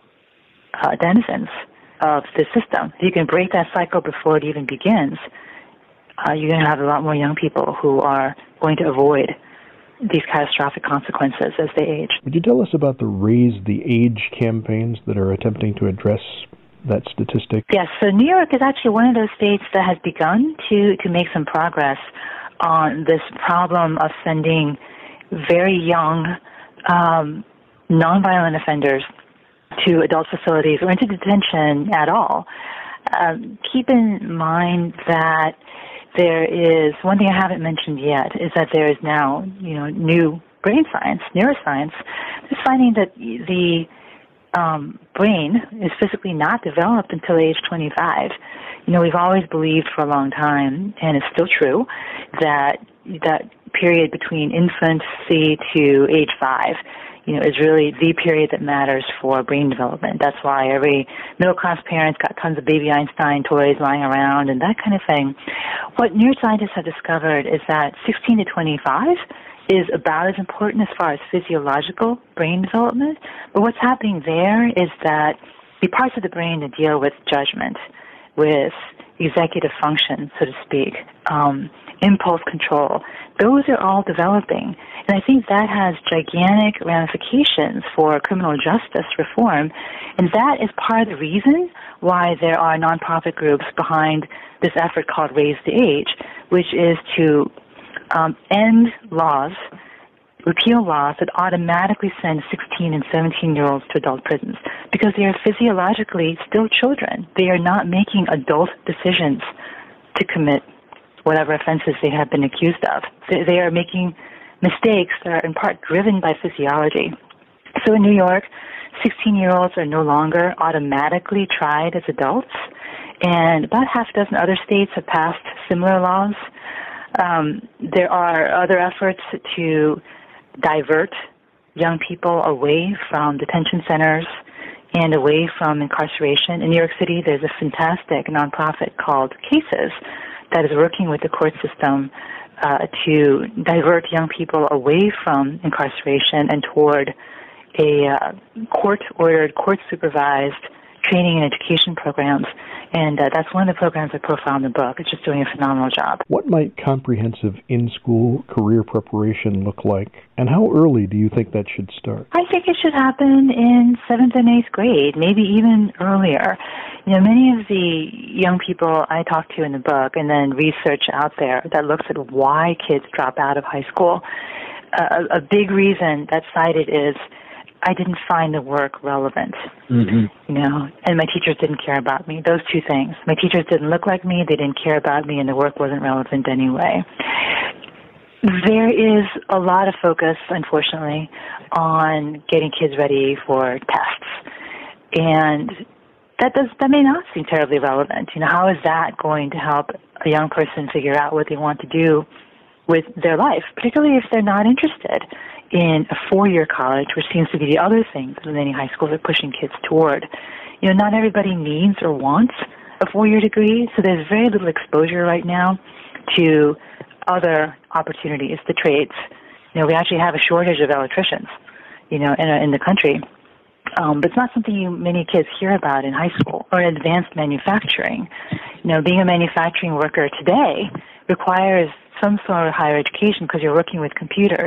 uh, denizens of the system. If you can break that cycle before it even begins, uh, you're going to have a lot more young people who are going to avoid these catastrophic consequences as they age. Would you tell us about the Raise the Age campaigns that are attempting to address that statistic? Yes, so New York is actually one of those states that has begun to, to make some progress on this problem of sending very young um, nonviolent offenders to adult facilities or into detention at all. Um, keep in mind that there is, one thing I haven't mentioned yet, is that there is now, you know, new brain science, neuroscience, that's finding that the um, brain is physically not developed until age twenty-five. You know, we've always believed for a long time, and it's still true, that that period between infancy to age five, you know, is really the period that matters for brain development. That's why every middle-class parent's got tons of Baby Einstein toys lying around and that kind of thing. What neuroscientists have discovered is that sixteen to twenty-five is about as important as far as physiological brain development. But what's happening there is that the parts of the brain that deal with judgment, with executive function, so to speak, um, impulse control, those are all developing. And I think that has gigantic ramifications for criminal justice reform. And that is part of the reason why there are nonprofit groups behind this effort called Raise the Age, which is to um, end laws, repeal laws that automatically send sixteen and seventeen-year-olds to adult prisons because they are physiologically still children. They are not making adult decisions to commit whatever offenses they have been accused of. They, they are making mistakes that are in part driven by physiology. So in New York, sixteen-year-olds are no longer automatically tried as adults, and about half a dozen other states have passed similar laws. Um, there are other efforts to divert young people away from detention centers and away from incarceration. In New York City, there's a fantastic nonprofit called Cases that is working with the court system uh, to divert young people away from incarceration and toward a uh, court-ordered, court-supervised training and education programs. And uh, that's one of the programs I profile in the book. It's just doing a phenomenal job. What might comprehensive in-school career preparation look like, and how early do you think that should start? I think it should happen in seventh and eighth grade, maybe even earlier. You know, many of the young people I talk to in the book, and then research out there that looks at why kids drop out of high school, uh, a big reason that's cited is I didn't find the work relevant, mm-hmm. you know, and my teachers didn't care about me. Those two things. My teachers didn't look like me, they didn't care about me, and the work wasn't relevant anyway. There is a lot of focus, unfortunately, on getting kids ready for tests. And that does that may not seem terribly relevant. You know, how is that going to help a young person figure out what they want to do with their life, particularly if they're not interested in a four-year college, which seems to be the other thing that many high schools are pushing kids toward. You know, not everybody needs or wants a four-year degree, so there's very little exposure right now to other opportunities, the trades. You know, we actually have a shortage of electricians, you know, in, in the country. Um, but it's not something you, many kids hear about in high school or in advanced manufacturing. You know, being a manufacturing worker today requires some sort of higher education because you're working with computers.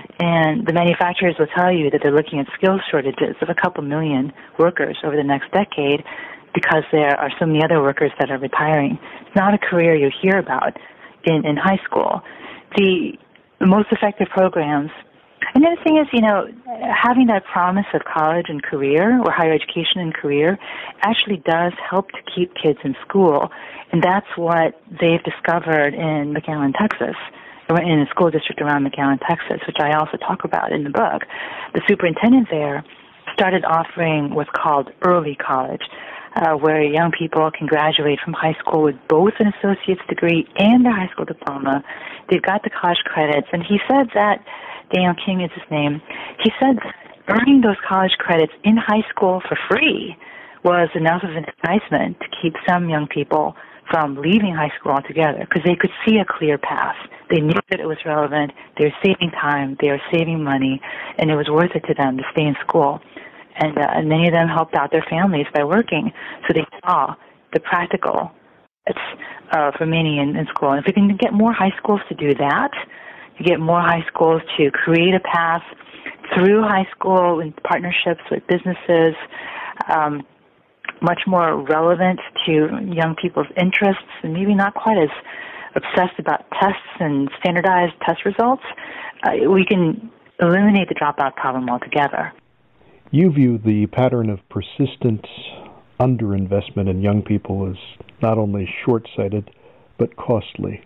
And the manufacturers will tell you that they're looking at skills shortages of a couple million workers over the next decade because there are so many other workers that are retiring. It's not a career you hear about in, in high school. The most effective programs. And the other thing is, you know, having that promise of college and career or higher education and career actually does help to keep kids in school. And that's what they've discovered in McAllen, Texas, in a school district around McAllen, Texas, which I also talk about in the book. The superintendent there started offering what's called early college, uh, where young people can graduate from high school with both an associate's degree and a high school diploma. They've got the college credits. And he said that Daniel King is his name. He said that earning those college credits in high school for free was enough of an enticement to keep some young people from leaving high school altogether because they could see a clear path. They knew that it was relevant. They were saving time. They were saving money, and it was worth it to them to stay in school. And, uh, and many of them helped out their families by working, so they saw the practical it's, uh, for many in, in school. And if we can get more high schools to do that, to get more high schools to create a path through high school in partnerships with businesses, um, much more relevant to young people's interests and maybe not quite as obsessed about tests and standardized test results, uh, we can eliminate the dropout problem altogether. You view the pattern of persistent underinvestment in young people as not only short-sighted, but costly.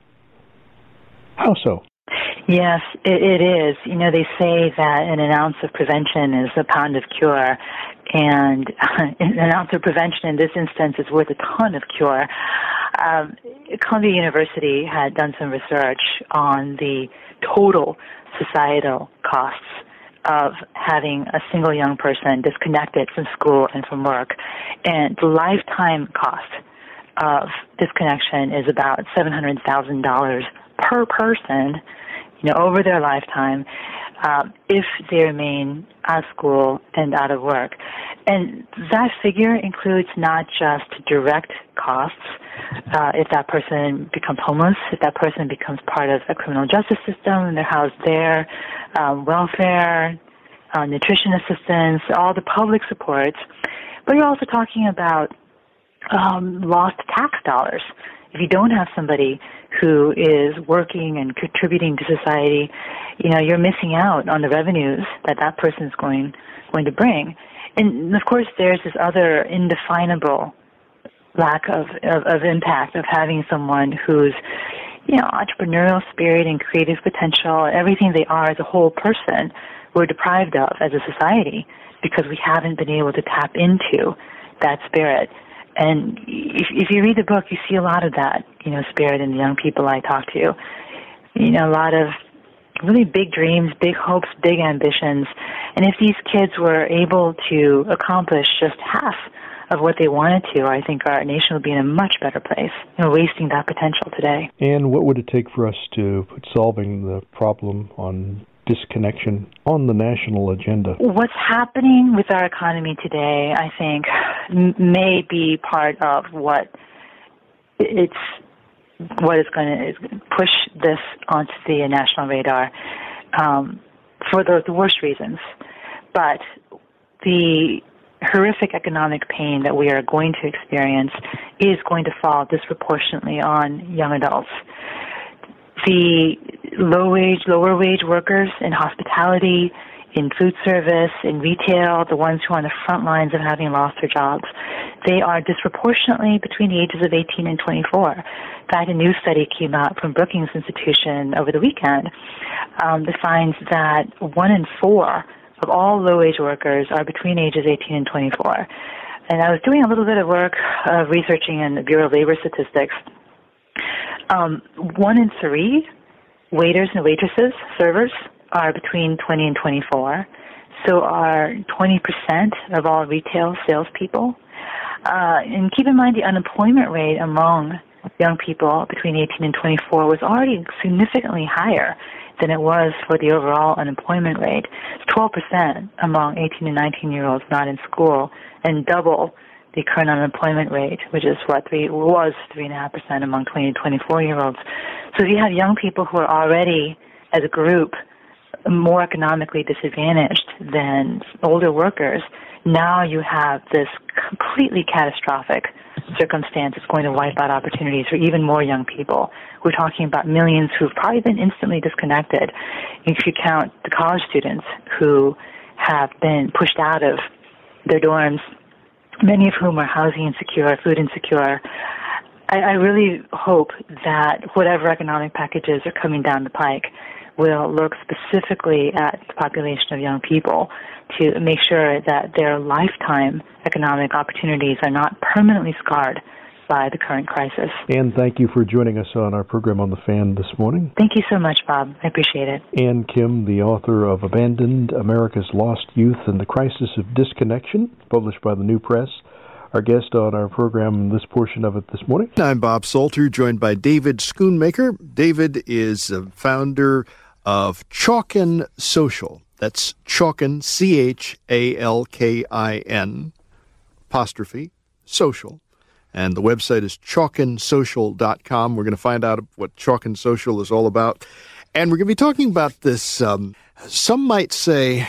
How so? Yes, it, it is. You know, they say that an ounce of prevention is a pound of cure, and an ounce of prevention in this instance is worth a ton of cure. Um, Columbia University had done some research on the total societal costs of having a single young person disconnected from school and from work, and the lifetime cost of disconnection is about seven hundred thousand dollars per person, you know, over their lifetime, uh, if they remain out of school and out of work. And that figure includes not just direct costs, uh, if that person becomes homeless, if that person becomes part of a criminal justice system and they're housed there, um, welfare, uh, nutrition assistance, all the public supports. But you're also talking about um, lost tax dollars. If you don't have somebody who is working and contributing to society, you know, you're missing out on the revenues that that person is going going to bring. And, of course, there's this other indefinable lack of, of, of impact of having someone who's, you know, entrepreneurial spirit and creative potential, everything they are as a whole person, we're deprived of as a society because we haven't been able to tap into that spirit. And if, if you read the book, you see a lot of that, you know, spirit in the young people I talk to. You know, a lot of really big dreams, big hopes, big ambitions. And if these kids were able to accomplish just half of what they wanted to, I think our nation would be in a much better place. You know, wasting that potential today. And what would it take for us to put solving the problem on disconnection on the national agenda? What's happening with our economy today, I think, m- may be part of what it's what is going to push this onto the national radar um, for the, the worst reasons. But the horrific economic pain that we are going to experience is going to fall disproportionately on young adults. The low-wage, lower-wage workers in hospitality, in food service, in retail, the ones who are on the front lines of having lost their jobs, they are disproportionately between the ages of eighteen and twenty-four. In fact, a new study came out from Brookings Institution over the weekend um, that finds that one in four of all low-wage workers are between ages eighteen and twenty-four. And I was doing a little bit of work uh, researching in the Bureau of Labor Statistics. Um, one in three waiters and waitresses, servers, are between twenty and twenty-four. So are twenty percent of all retail salespeople. Uh, and keep in mind the unemployment rate among young people between eighteen and twenty-four was already significantly higher than it was for the overall unemployment rate. It's twelve percent among eighteen and nineteen-year-olds not in school, and double the current unemployment rate, which is what three, was three point five percent among twenty to twenty-four-year-olds. So if you have young people who are already, as a group, more economically disadvantaged than older workers, now you have this completely catastrophic circumstance that's going to wipe out opportunities for even more young people. We're talking about millions who've probably been instantly disconnected. If you count the college students who have been pushed out of their dorms, many of whom are housing insecure, food insecure, I, I really hope that whatever economic packages are coming down the pike will look specifically at the population of young people to make sure that their lifetime economic opportunities are not permanently scarred by the current crisis. Ann, thank you for joining us on our program on The Fan this morning. Thank you so much, Bob. I appreciate it. Ann Kim, the author of Abandoned, America's Lost Youth and the Crisis of Disconnection, published by the New Press. Our guest on our program, this portion of it this morning. I'm Bob Salter, joined by David Schoonmaker. David is a founder of Chalkin Social. That's Chalkin, C H A L K I N, apostrophe, social. And the website is chalkin social dot com. We're going to find out what Chalkin Social is all about. And we're going to be talking about this, um, some might say,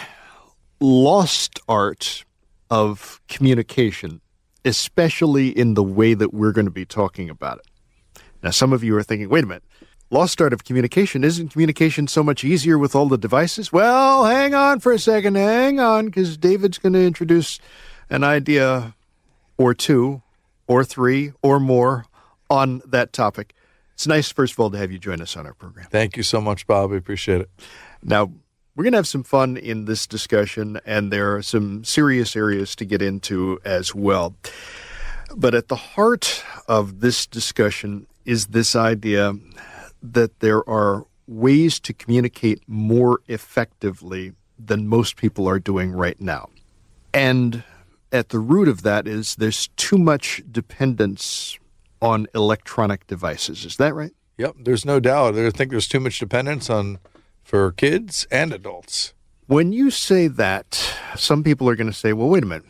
lost art of communication, especially in the way that we're going to be talking about it. Now, some of you are thinking, wait a minute, lost art of communication, isn't communication so much easier with all the devices? Well, hang on for a second, hang on, because David's going to introduce an idea or two or three or more on that topic. It's nice, first of all, to have you join us on our program. Thank you so much, Bob. We appreciate it. Now, we're going to have some fun in this discussion, and there are some serious areas to get into as well. But at the heart of this discussion is this idea that there are ways to communicate more effectively than most people are doing right now. And at the root of that is there's too much dependence on electronic devices. Is that right? Yep, there's no doubt. I think there's too much dependence on for kids and adults. When you say that, some people are going to say, well, wait a minute.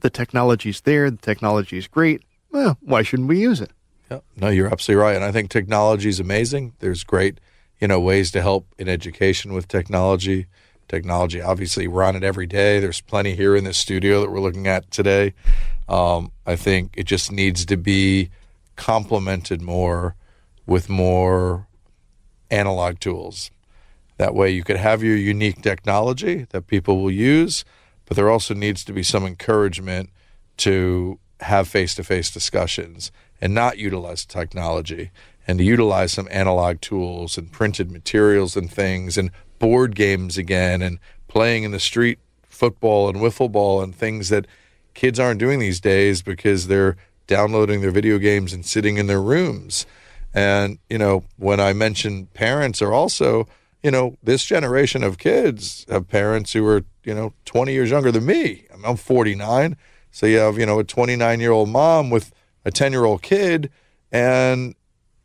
the technology's there, the technology's great. Well, why shouldn't we use it? Yeah. No, you're absolutely right. And I think technology is amazing. There's great, you know, ways to help in education with technology. Technology, obviously, we're on it every day. There's plenty here in this studio that we're looking at today. Um, I think it just needs to be complemented more with more analog tools. That way you could have your unique technology that people will use, but there also needs to be some encouragement to have face-to-face discussions and not utilize technology, and to utilize some analog tools and printed materials and things and board games again, and playing in the street football and wiffle ball and things that kids aren't doing these days because they're downloading their video games and sitting in their rooms. And, you know, when I mentioned parents are also, you know, this generation of kids have parents who are, you know, twenty years younger than me. I mean, I'm forty-nine. So you have, you know, a twenty-nine-year-old mom with a ten-year-old kid, and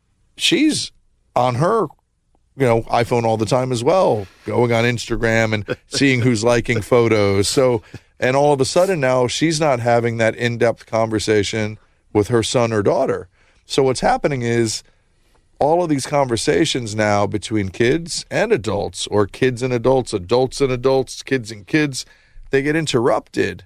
she's on her, you know, iPhone all the time as well, going on Instagram and seeing who's liking photos. So, and all of a sudden now she's not having that in-depth conversation with her son or daughter. So what's happening is all of these conversations now between kids and adults, or kids and adults, adults and adults, kids and kids, they get interrupted.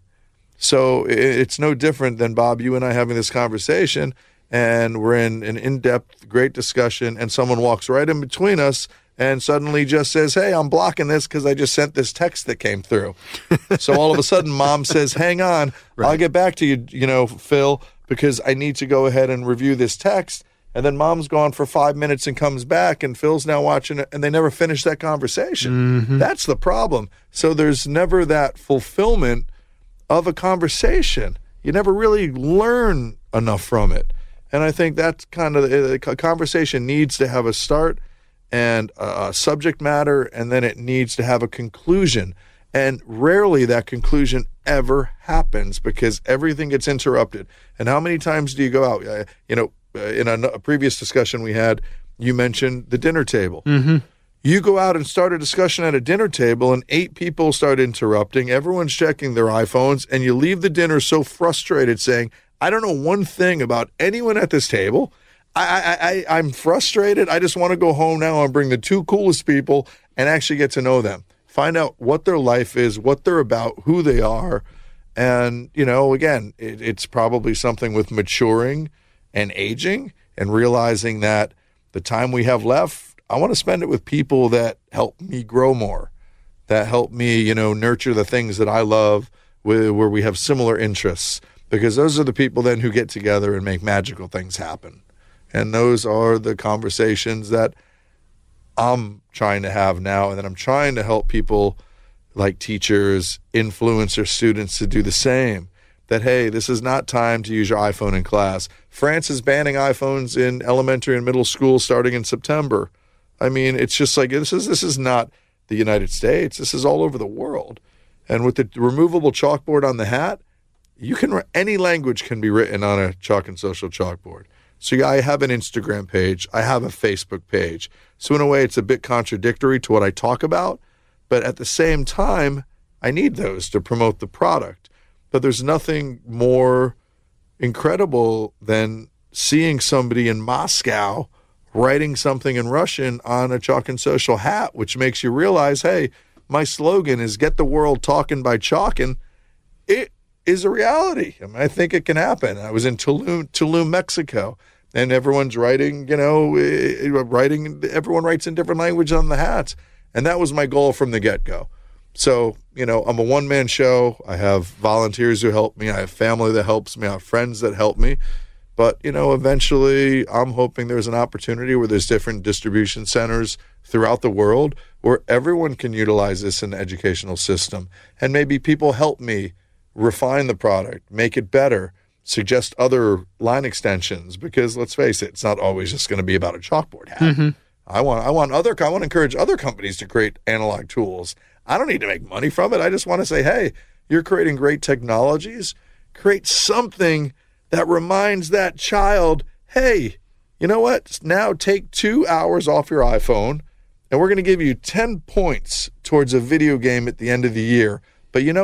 So it's no different than, Bob, you and I having this conversation, and we're in an in-depth, great discussion, and someone walks right in between us and suddenly just says, hey, I'm blocking this because I just sent this text that came through. So all of a sudden, Mom says, hang on, right. I'll get back to you, you know, Phil, because I need to go ahead and review this text. And then Mom's gone for five minutes and comes back, and Phil's now watching it, and they never finish that conversation. Mm-hmm. That's the problem. So there's never that fulfillment of a conversation. You never really learn enough from it. And I think that's kind of the a conversation needs to have a start and a subject matter, and then it needs to have a conclusion. And rarely that conclusion ever happens because everything gets interrupted. And how many times do you go out? Uh, you know, uh, in a, a previous discussion we had, you mentioned the dinner table. Mm-hmm. You go out and start a discussion at a dinner table, and eight people start interrupting. Everyone's checking their iPhones, and you leave the dinner so frustrated saying, I don't know one thing about anyone at this table. I, I, I, I'm frustrated. I just want to go home now and bring the two coolest people and actually get to know them. Find out what their life is, what they're about, who they are. And, you know, again, it, it's probably something with maturing and aging and realizing that the time we have left, I want to spend it with people that help me grow more, that help me, you know, nurture the things that I love, where, where we have similar interests. Because those are the people then who get together and make magical things happen. And those are the conversations that I'm trying to have now, and that I'm trying to help people like teachers, influencer students to do the same. That, hey, this is not time to use your iPhone in class. France is banning iPhones in elementary and middle school starting in September. I mean, it's just like, this is this is not the United States. This is all over the world. And with the removable chalkboard on the hat, you can, any language can be written on a Chalk and Social chalkboard. So yeah, I have an Instagram page. I have a Facebook page. So in a way, it's a bit contradictory to what I talk about. But at the same time, I need those to promote the product. But there's nothing more incredible than seeing somebody in Moscow writing something in Russian on a Chalk and Social hat, which makes you realize, hey, my slogan is get the world talking by chalking. It is a reality. I mean, I think it can happen. I was in Tulum, Tulum, Mexico, and everyone's writing, you know, writing, everyone writes in different language on the hats. And that was my goal from the get-go. So, you know, I'm a one-man show. I have volunteers who help me. I have family that helps me. I have friends that help me. But, you know, eventually I'm hoping there's an opportunity where there's different distribution centers throughout the world where everyone can utilize this in the educational system. And maybe people help me refine the product, make it better, suggest other line extensions, because let's face it, it's not always just going to be about a chalkboard hat. Mm-hmm. I want I want other I want to encourage other companies to create analog tools. I don't need to make money from it. I just want to say, hey, you're creating great technologies. Create something that reminds that child, hey, you know what? Now take two hours off your iPhone, and we're going to give you ten points towards a video game at the end of the year. But you know what?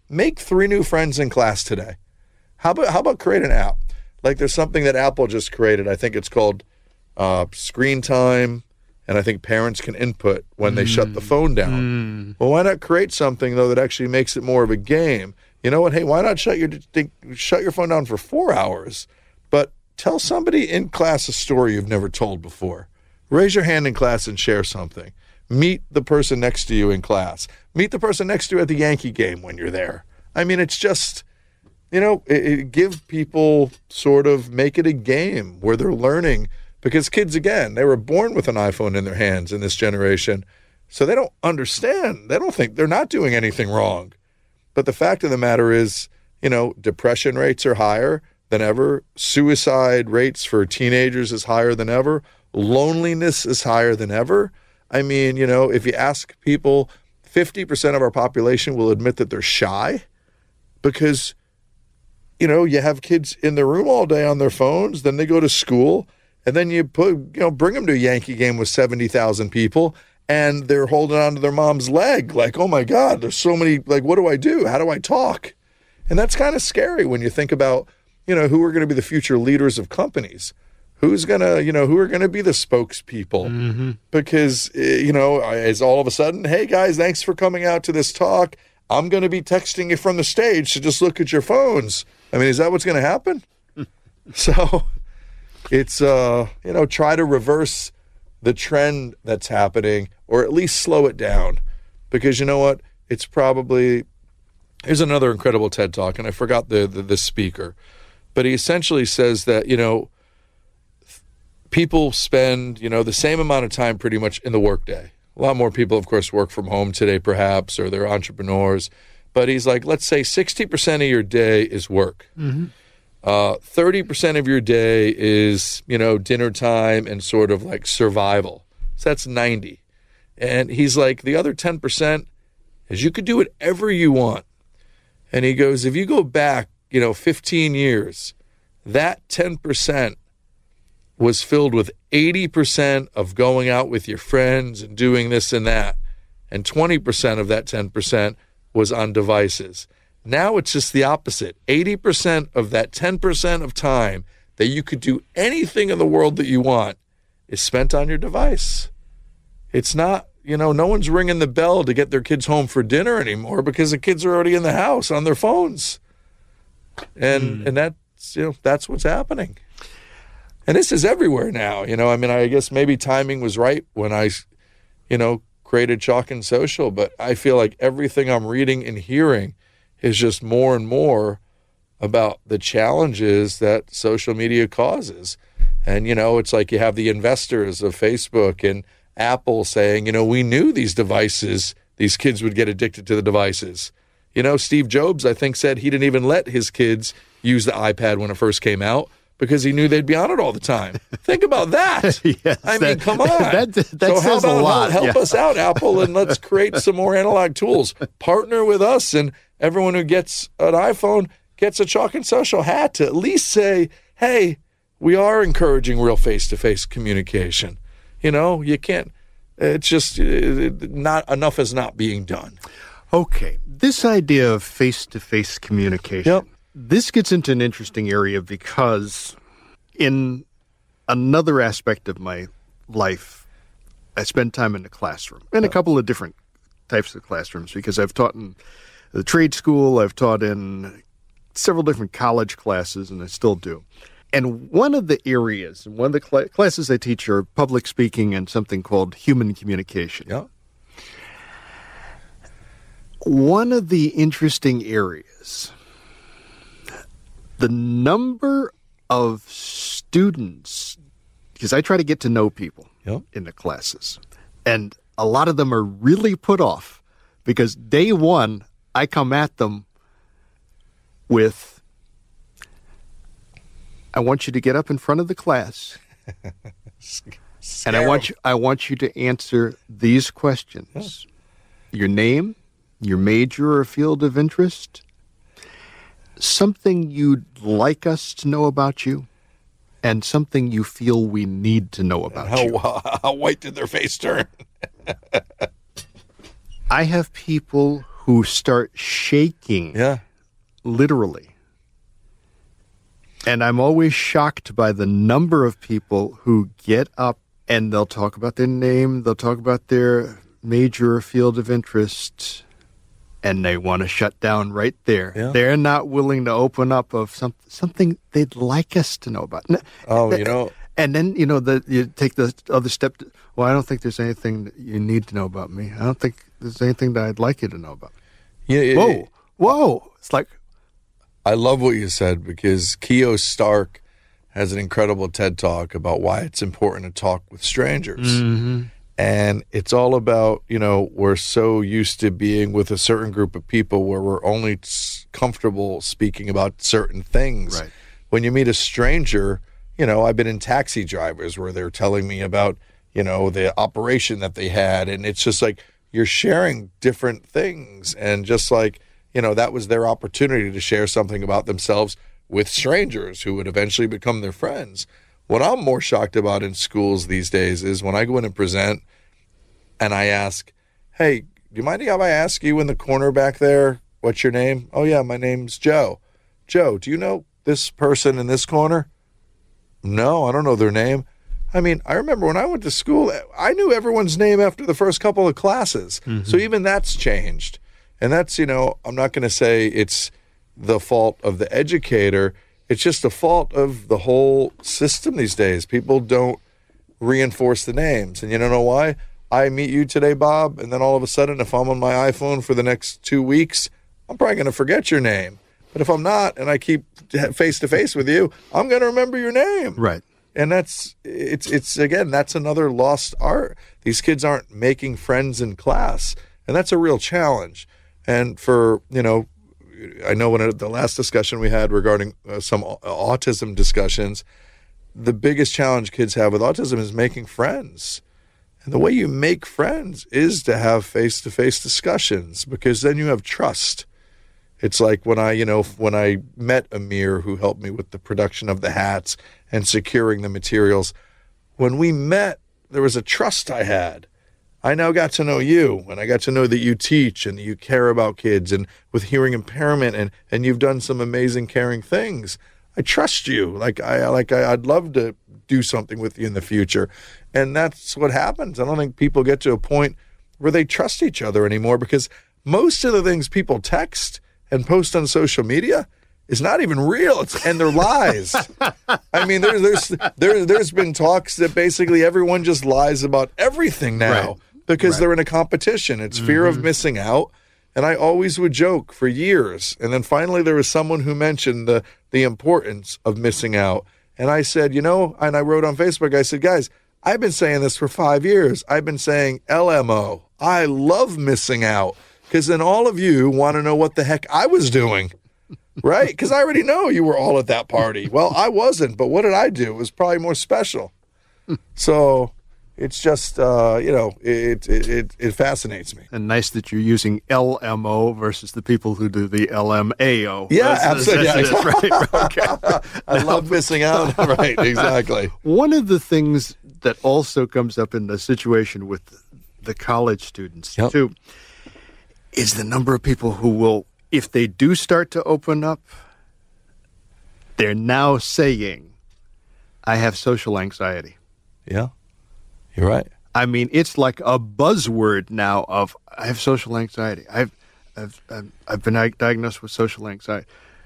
make three new friends in class today. How about how about create an app? Like there's something that Apple just created. I think it's called uh, Screen Time, and I think parents can input when they mm. shut the phone down. Mm. Well, why not create something, though, that actually makes it more of a game? You know what? Hey, why not shut your shut your phone down for four hours, but tell somebody in class a story you've never told before. Raise your hand in class and share something. Meet the person next to you in class. Meet the person next to you at the Yankee game when you're there. I mean, it's just, you know, it, it give people sort of, make it a game where they're learning. Because kids, again, they were born with an iPhone in their hands in this generation. So they don't understand. They don't think they're not doing anything wrong. But the fact of the matter is, you know, depression rates are higher than ever. Suicide rates for teenagers is higher than ever. Loneliness is higher than ever. I mean, you know, if you ask people, fifty percent of our population will admit that they're shy because, you know, you have kids in their room all day on their phones, then they go to school, and then you put, you know, bring them to a Yankee game with seventy thousand people, and they're holding on to their mom's leg like, oh my God, there's so many, like, what do I do? How do I talk? And that's kind of scary when you think about, you know, who are going to be the future leaders of companies. Who's going to, you know, who are going to be the spokespeople? Mm-hmm. Because, you know, it's all of a sudden, hey, guys, thanks for coming out to this talk. I'm going to be texting you from the stage, so just look at your phones. I mean, is that what's going to happen? So it's, uh, you know, try to reverse the trend that's happening or at least slow it down. Because you know what? It's probably, here's another incredible TED Talk, and I forgot the, the, the speaker. But he essentially says that, you know, people spend, you know, the same amount of time pretty much in the workday. A lot more people, of course, work from home today, perhaps, or they're entrepreneurs. But he's like, let's say sixty percent of your day is work. Mm-hmm. Uh, thirty percent of your day is, you know, dinner time and sort of like survival. So that's ninety. And he's like, the other ten percent is you could do whatever you want. And he goes, if you go back, you know, fifteen years, that ten percent was filled with eighty percent of going out with your friends and doing this and that. And twenty percent of that ten percent was on devices. Now it's just the opposite. eighty percent of that ten percent of time that you could do anything in the world that you want is spent on your device. It's not, you know, no one's ringing the bell to get their kids home for dinner anymore because the kids are already in the house on their phones. And mm. and that's, you know, that's what's happening. And this is everywhere now, you know. I mean, I guess maybe timing was right when I, you know, created Chalk and Social, but I feel like everything I'm reading and hearing is just more and more about the challenges that social media causes. And, you know, it's like you have the investors of Facebook and Apple saying, you know, we knew these devices, these kids would get addicted to the devices. You know, Steve Jobs, I think, said he didn't even let his kids use the iPad when it first came out, because he knew they'd be on it all the time. Think about that. Yes, I mean, that, come on. That, that so says how about a lot. help, help yeah. us out, Apple, and let's create some more analog tools. Partner with us, and everyone who gets an iPhone gets a Chalk and Social hat to at least say, hey, we are encouraging real face-to-face communication. You know, you can't, it's just it, not enough is not being done. Okay. This idea of face-to-face communication. Yep. This gets into an interesting area because in another aspect of my life, I spend time in the classroom, in a couple of different types of classrooms, because I've taught in the trade school, I've taught in several different college classes, and I still do. And one of the areas, one of the cl- classes I teach are public speaking and something called human communication. Yeah. One of the interesting areas, the number of students, because I try to get to know people yep. in the classes, and a lot of them are really put off because day one, I come at them with, I want you to get up in front of the class, and I want you, I want you to answer these questions. Yeah. Your name, your major or field of interest, something you'd like us to know about you, and something you feel we need to know about how, you. How white did their face turn? I have people who start shaking, Yeah. literally. And I'm always shocked by the number of people who get up and they'll talk about their name, they'll talk about their major field of interest, and they want to shut down right there. Yeah. They're not willing to open up of some, something they'd like us to know about. Oh, you know. And then, you know, the, you take the other step. To, well, I don't think there's anything that you need to know about me. I don't think there's anything that I'd like you to know about. Yeah, Whoa, it- whoa. It's like, I love what you said because Keo Stark has an incredible TED Talk about why it's important to talk with strangers. mm-hmm. And it's all about, you know, we're so used to being with a certain group of people where we're only s- comfortable speaking about certain things. Right. When you meet a stranger, you know, I've been in taxi drivers where they're telling me about, you know, the operation that they had. And it's just like you're sharing different things. And just like, you know, that was their opportunity to share something about themselves with strangers who would eventually become their friends. What I'm more shocked about in schools these days is when I go in and present and I ask, hey, do you mind if I ask you in the corner back there, what's your name? Oh, yeah, my name's Joe. Joe, do you know this person in this corner? No, I don't know their name. I mean, I remember when I went to school, I knew everyone's name after the first couple of classes. Mm-hmm. So even that's changed. And that's, you know, I'm not going to say it's the fault of the educator. It's just the fault of the whole system these days. People don't reinforce the names. And you don't know why? I meet you today, Bob, and then all of a sudden, if I'm on my iPhone for the next two weeks, I'm probably going to forget your name. But if I'm not, and I keep face-to-face with you, I'm going to remember your name. Right. And that's, it's, it's again, that's another lost art. These kids aren't making friends in class, and that's a real challenge. And for, you know, I know when the last discussion we had regarding uh, some autism discussions, the biggest challenge kids have with autism is making friends. And the way you make friends is to have face-to-face discussions, because then you have trust. It's like when I, you know, when I met Amir, who helped me with the production of the hats and securing the materials. When we met, there was a trust I had. I now got to know you, and I got to know that you teach and that you care about kids and with hearing impairment, and, and you've done some amazing, caring things. I trust you. Like I like I, I'd love to do something with you in the future. And that's what happens. I don't think people get to a point where they trust each other anymore, because most of the things people text and post on social media is not even real. It's, and they're lies. I mean, there's there's there, there's been talks that basically everyone just lies about everything now. Right. Because right. they're in a competition. It's fear mm-hmm. of missing out. And I always would joke for years. And then finally there was someone who mentioned the, the importance of missing out. And I said, you know, and I wrote on Facebook, I said, guys, I've been saying this for five years. I've been saying L M O. I love missing out. Because then all of you want to know what the heck I was doing. Right? Because I already know you were all at that party. Well, I wasn't. But what did I do? It was probably more special. So... It's just, uh, you know, it, it it it fascinates me. And nice that you're using L M O versus the people who do the L M A O. Yeah, absolutely. That's, that's right. Okay. I now, love missing out. Right, exactly. One of the things that also comes up in the situation with the college students, yep. too, is the number of people who will, if they do start to open up, they're now saying, I have social anxiety. Yeah. You're right. I mean, it's like a buzzword now of I have social anxiety. I've I've I've, I've been diagnosed with social anxiety,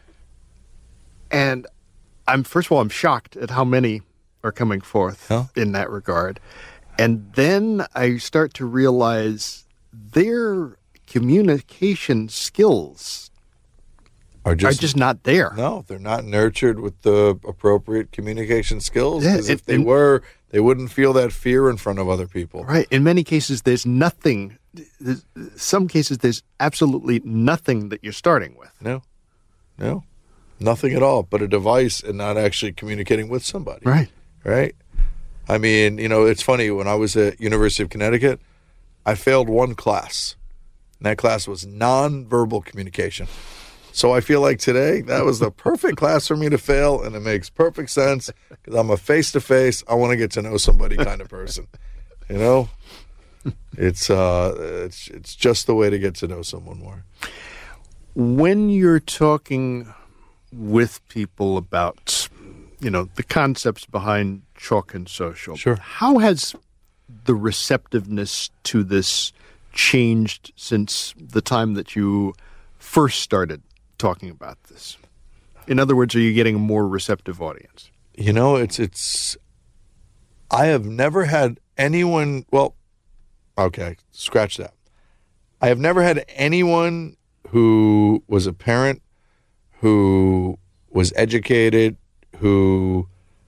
and I'm first of all I'm shocked at how many are coming forth huh? in that regard, and then I start to realize their communication skills are just, are just not there. No, they're not nurtured with the appropriate communication skills. Yeah, if it, they were, they wouldn't feel that fear in front of other people. Right. In many cases, there's nothing. There's, some cases, there's absolutely nothing that you're starting with. No, no, nothing at all but a device and not actually communicating with somebody. Right. Right. I mean, you know, it's funny. When I was at University of Connecticut, I failed one class. And that class was nonverbal communication. So I feel like today, that was the perfect class for me to fail, and it makes perfect sense because I'm a face-to-face, I want to get to know somebody kind of person, you know? it's uh, it's it's just the way to get to know someone more. When you're talking with people about, you know, the concepts behind chalk and social, sure. how has the receptiveness to this changed since the time that you first started talking about this? In other words, are you getting a more receptive audience? You know, it's it's. I have never had anyone. Well, okay, scratch that. I have never had anyone who was a parent, who was educated, who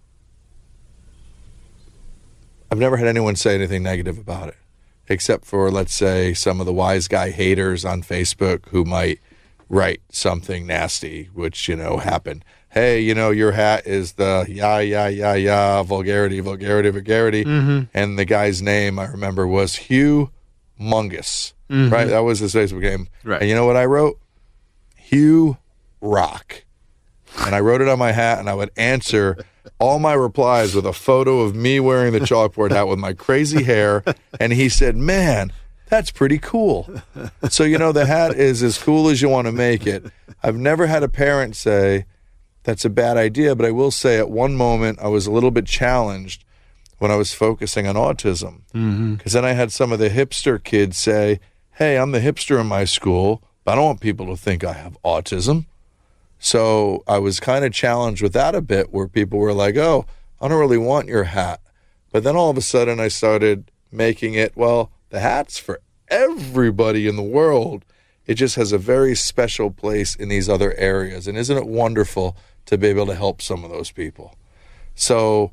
I've never had anyone say anything negative about it, except for, let's say, some of the wise guy haters on Facebook who might write something nasty, which, you know, happened. Hey, you know, your hat is the yeah, yeah, yeah, yeah, vulgarity, vulgarity, vulgarity. Mm-hmm. And the guy's name, I remember, was Hugh Mungus. Mm-hmm. Right? That was his Facebook name. Right. And you know what I wrote? Hugh Rock. And I wrote it on my hat, and I would answer all my replies with a photo of me wearing the chalkboard hat with my crazy hair. And he said, man, that's pretty cool. So, you know, the hat is as cool as you want to make it. I've never had a parent say, that's a bad idea, but I will say at one moment I was a little bit challenged when I was focusing on autism. Because mm-hmm. then I had some of the hipster kids say, hey, I'm the hipster in my school, but I don't want people to think I have autism. So I was kind of challenged with that a bit, where people were like, oh, I don't really want your hat. But then all of a sudden I started making it, well, the hat's for everybody in the world. It just has a very special place in these other areas. And isn't it wonderful to be able to help some of those people? So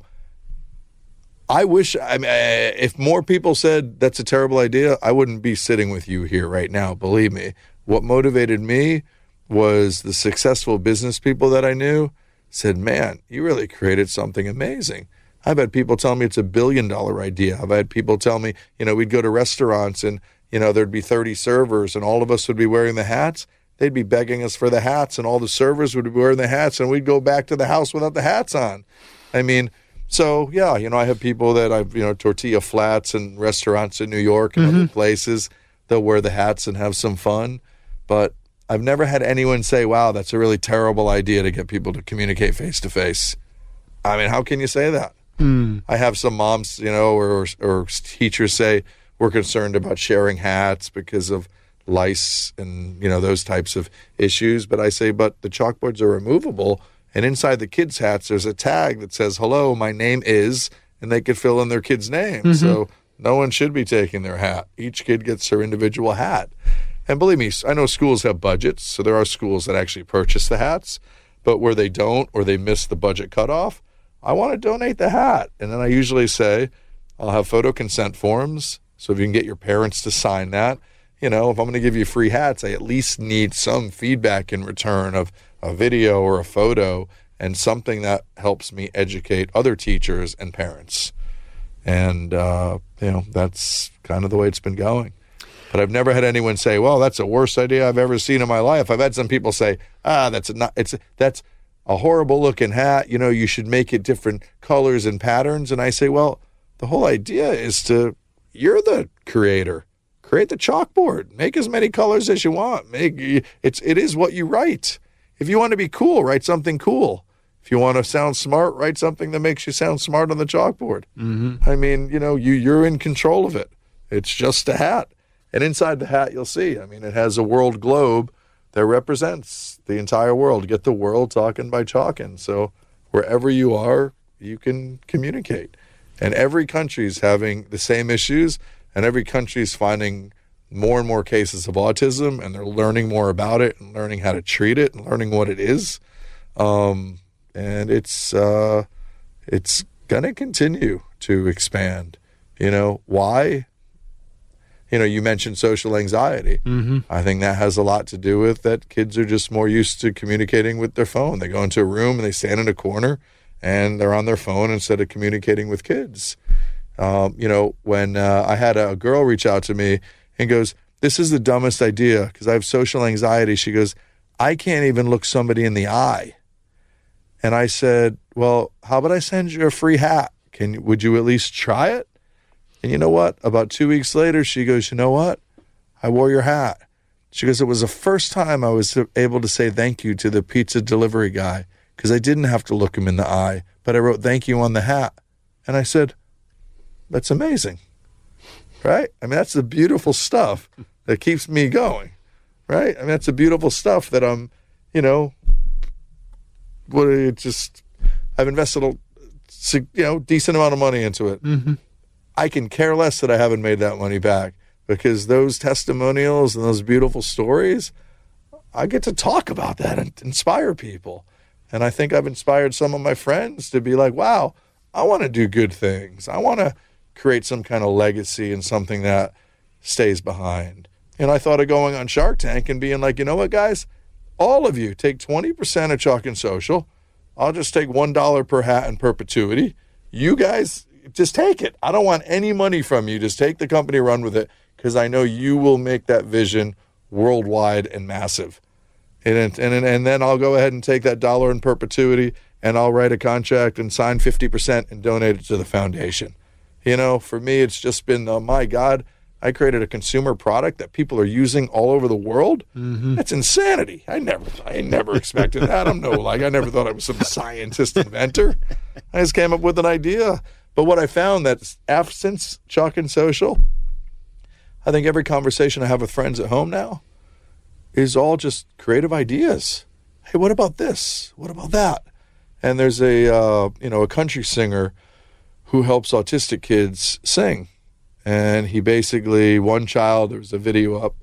I wish, I mean, if more people said that's a terrible idea, I wouldn't be sitting with you here right now. Believe me. What motivated me was the successful business people that I knew said, man, you really created something amazing. I've had people tell me it's a billion dollar idea. I've had people tell me, you know, we'd go to restaurants and, you know, there'd be thirty servers and all of us would be wearing the hats. They'd be begging us for the hats, and all the servers would be wearing the hats, and we'd go back to the house without the hats on. I mean, so yeah, you know, I have people that I've, you know, tortilla flats and restaurants in New York and mm-hmm. other places, they'll wear the hats and have some fun. But I've never had anyone say, wow, that's a really terrible idea to get people to communicate face to face. I mean, how can you say that? Mm. I have some moms, you know, or, or teachers say, we're concerned about sharing hats because of lice and, you know, those types of issues. But I say, but the chalkboards are removable. And inside the kids' hats, there's a tag that says, hello, my name is, and they could fill in their kid's name. Mm-hmm. So no one should be taking their hat. Each kid gets their individual hat. And believe me, I know schools have budgets, so there are schools that actually purchase the hats. But where they don't, or they miss the budget cutoff, I want to donate the hat. And then I usually say, I'll have photo consent forms. So if you can get your parents to sign that, you know, if I'm going to give you free hats, I at least need some feedback in return of a video or a photo and something that helps me educate other teachers and parents. And, uh, you know, that's kind of the way it's been going. But I've never had anyone say, well, that's the worst idea I've ever seen in my life. I've had some people say, ah, that's a not, it's, that's a horrible looking hat. You know, you should make it different colors and patterns. And I say, well, the whole idea is to, you're the creator. Create the chalkboard. Make as many colors as you want. Make it's it is what you write. If you want to be cool, write something cool. If you want to sound smart, write something that makes you sound smart on the chalkboard. Mm-hmm. I mean, you know, you you're in control of it. It's just a hat. And inside the hat, you'll see, I mean, it has a world globe that represents the entire world. Get the world talking by chalking. So wherever you are, you can communicate. And every country's having the same issues, and every country's finding more and more cases of autism, and they're learning more about it and learning how to treat it and learning what it is. Um, and it's uh, it's going to continue to expand. You know, why? You know, you mentioned social anxiety. Mm-hmm. I think that has a lot to do with that kids are just more used to communicating with their phone. They go into a room and they stand in a corner and they're on their phone instead of communicating with kids. Um, you know, when uh, I had a girl reach out to me and goes, this is the dumbest idea because I have social anxiety. She goes, I can't even look somebody in the eye. And I said, well, how about I send you a free hat? Can would you at least try it? And you know what? About two weeks later, she goes, you know what? I wore your hat. She goes, it was the first time I was able to say thank you to the pizza delivery guy because I didn't have to look him in the eye, but I wrote thank you on the hat. And I said, that's amazing, right? I mean, that's the beautiful stuff that keeps me going, right? I mean, that's the beautiful stuff that I'm, you know, what it just, I've invested a, you know, decent amount of money into it. Mm-hmm. I can care less that I haven't made that money back because those testimonials and those beautiful stories, I get to talk about that and inspire people. And I think I've inspired some of my friends to be like, wow, I want to do good things. I want to create some kind of legacy and something that stays behind. And I thought of going on Shark Tank and being like, you know what, guys, all of you take twenty percent of Chalk and Social. I'll just take one dollar per hat in perpetuity. You guys just take it. I don't want any money from you. Just take the company, run with it, because I know you will make that vision worldwide and massive. And, and, and then I'll go ahead and take that dollar in perpetuity and I'll write a contract and sign fifty percent and donate it to the foundation. You know, for me, it's just been, oh my God, I created a consumer product that people are using all over the world. Mm-hmm. That's insanity. I never, I never expected that. I'm no, like, I never thought I was some scientist inventor. I just came up with an idea. But what I found that after, since Chalk and Social, I think every conversation I have with friends at home now is all just creative ideas. Hey, what about this? What about that? And there's a, uh, you know, a country singer who helps autistic kids sing. And he basically, one child, there was a video up,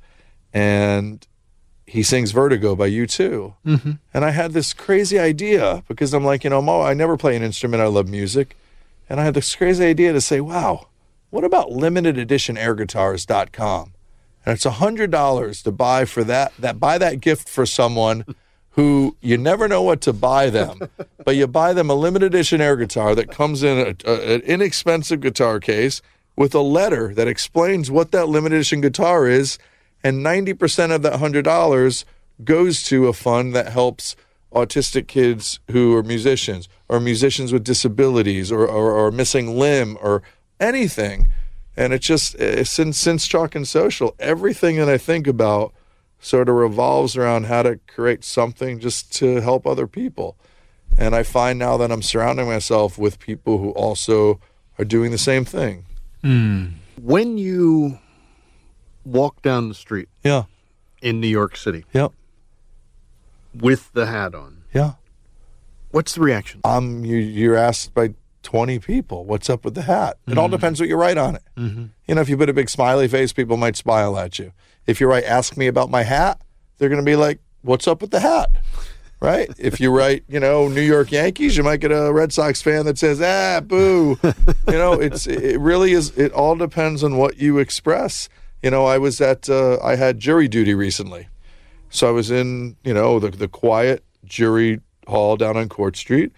and he sings Vertigo by U two. Mm-hmm. And I had this crazy idea because I'm like, you know, Mo, I never play an instrument. I love music. And I had this crazy idea to say, wow, what about limited edition air guitars dot com? And it's one hundred dollars to buy for that, that buy that gift for someone who you never know what to buy them, but you buy them a limited edition air guitar that comes in a, a, an inexpensive guitar case with a letter that explains what that limited edition guitar is, and ninety percent of that one hundred dollars goes to a fund that helps autistic kids who are musicians or musicians with disabilities or, or, or missing limb or anything. And it's just, since since Chalk and Social, everything that I think about sort of revolves around how to create something just to help other people. And I find now that I'm surrounding myself with people who also are doing the same thing. Mm. When you walk down the street Yeah. in New York City Yep. with the hat on, Yeah. what's the reaction? Um, you, you're asked by twenty people, what's up with the hat? It all depends what you write on it. Mm-hmm. You know, if you put a big smiley face, people might smile at you. If you write, ask me about my hat, they're going to be like, what's up with the hat? Right? If you write, you know, New York Yankees, you might get a Red Sox fan that says, ah, boo. You know, it's, it really is, it all depends on what you express. You know, I was at, uh, I had jury duty recently. So I was in, you know, the, the quiet jury hall down on Court Street,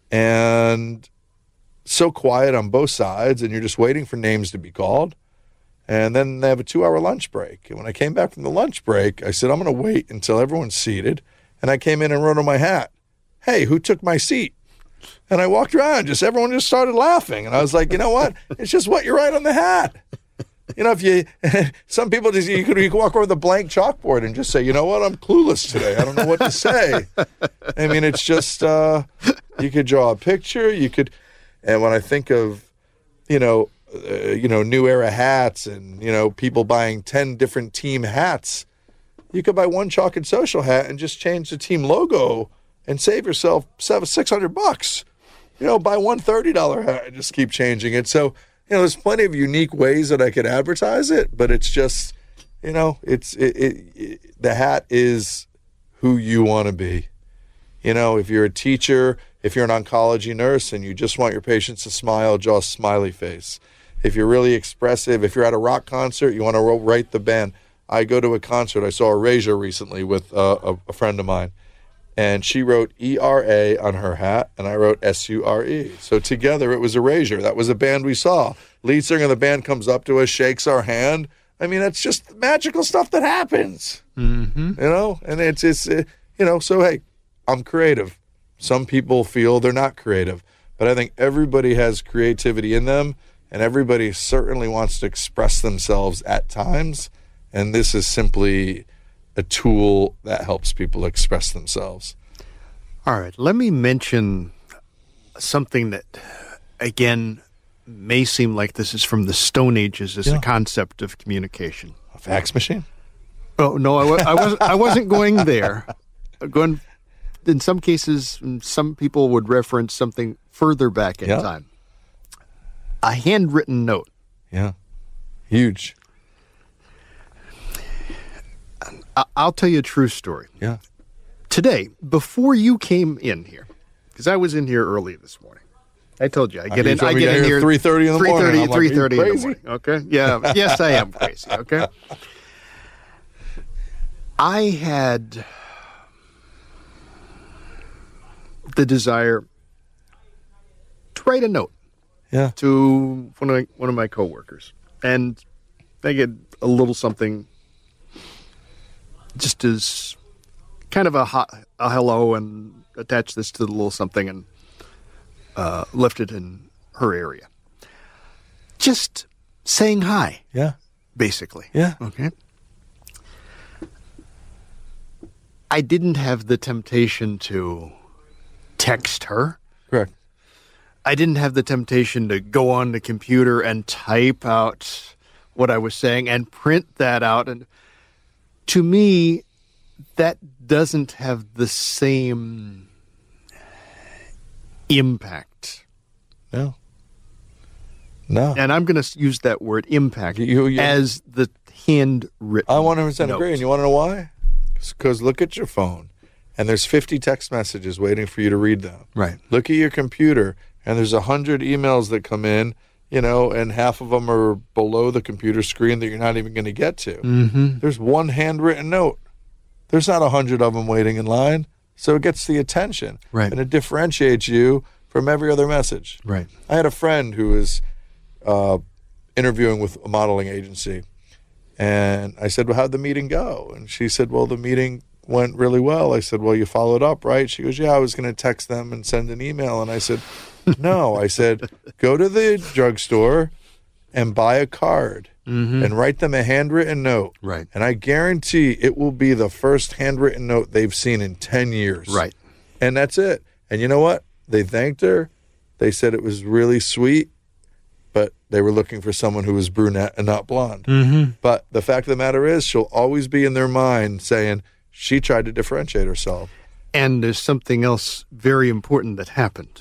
and so quiet on both sides, and you're just waiting for names to be called. And then they have a two-hour lunch break. And when I came back from the lunch break, I said, I'm going to wait until everyone's seated. And I came in and wrote on my hat, hey, who took my seat? And I walked around, just everyone just started laughing. And I was like, you know what? It's just what you write on the hat. You know, if you, some people just, you could, you could walk over with a blank chalkboard and just say, you know what? I'm clueless today. I don't know what to say. I mean, it's just, uh, you could draw a picture. You could, and when I think of, you know, uh, you know, New Era hats and, you know, people buying ten different team hats, you could buy one Chalk and Social hat and just change the team logo and save yourself seven, six hundred bucks. You know, buy one thirty dollars hat and just keep changing it. So, you know, there's plenty of unique ways that I could advertise it, but it's just, you know, it's it, it, it the hat is who you want to be. You know, if you're a teacher, if you're an oncology nurse and you just want your patients to smile, draw a smiley face. If you're really expressive, if you're at a rock concert, you want to write the band. I go to a concert. I saw Erasure recently with uh, a, a friend of mine, and she wrote E R A on her hat, and I wrote S U R E. So together it was Erasure. That was a band we saw. Lead singer of the band comes up to us, shakes our hand. I mean, that's just magical stuff that happens, Mm-hmm. you know? And it's, it's uh, you know, so, hey, I'm creative. Some people feel they're not creative, but I think everybody has creativity in them. and everybody certainly wants to express themselves at times, and this is simply a tool that helps people express themselves. All right, let me mention something that, again, may seem like this is from the Stone Ages as Yeah. a concept of communication. A fax machine? Oh no, I, wa- I wasn't. I wasn't going there. Going in some cases, some people would reference something further back in Yeah. time. A handwritten note. Yeah. Huge. I- I'll tell you a true story. Yeah. Today, before you came in here, because I was in here early this morning. I told you I get you in. told I me get you in got here here at three thirty in the morning. I'm like, three are you thirty in the crazy? morning. Okay. Yeah. Yes, I am crazy. Okay. I had the desire to write a note Yeah. to one of my, one of my coworkers, and I get a little something, just as kind of a, hot, a hello, and attach this to the little something and uh, left it in her area. Just saying hi, Yeah. basically. Yeah. Okay. I didn't have the temptation to text her. Correct. I didn't have the temptation to go on the computer and type out what I was saying and print that out. And to me, that doesn't have the same impact. No. No. And I'm going to use that word impact You- you- as the handwritten I one hundred percent note. agree. And you want to know why? Because look at your phone, and there's fifty text messages waiting for you to read them. Right. Look at your computer, and there's one hundred emails that come in, you know, and half of them are below the computer screen that you're not even going to get to. Mm-hmm. There's one handwritten note. There's not one hundred of them waiting in line, so it gets the attention. Right. And it differentiates you from every other message. Right. I had a friend who was uh, interviewing with a modeling agency, and I said, well, how'd the meeting go? And she said, well, the meeting went really well. I said, well, you followed up, right? She goes, yeah, I was going to text them and send an email. And I said, no. I said, go to the drugstore and buy a card Mm-hmm. and write them a handwritten note. Right. And I guarantee it will be the first handwritten note they've seen in ten years. Right. And that's it. And you know what? They thanked her. They said it was really sweet, but they were looking for someone who was brunette and not blonde. Mm-hmm. But the fact of the matter is, she'll always be in their mind saying she tried to differentiate herself. And there's something else very important that happened.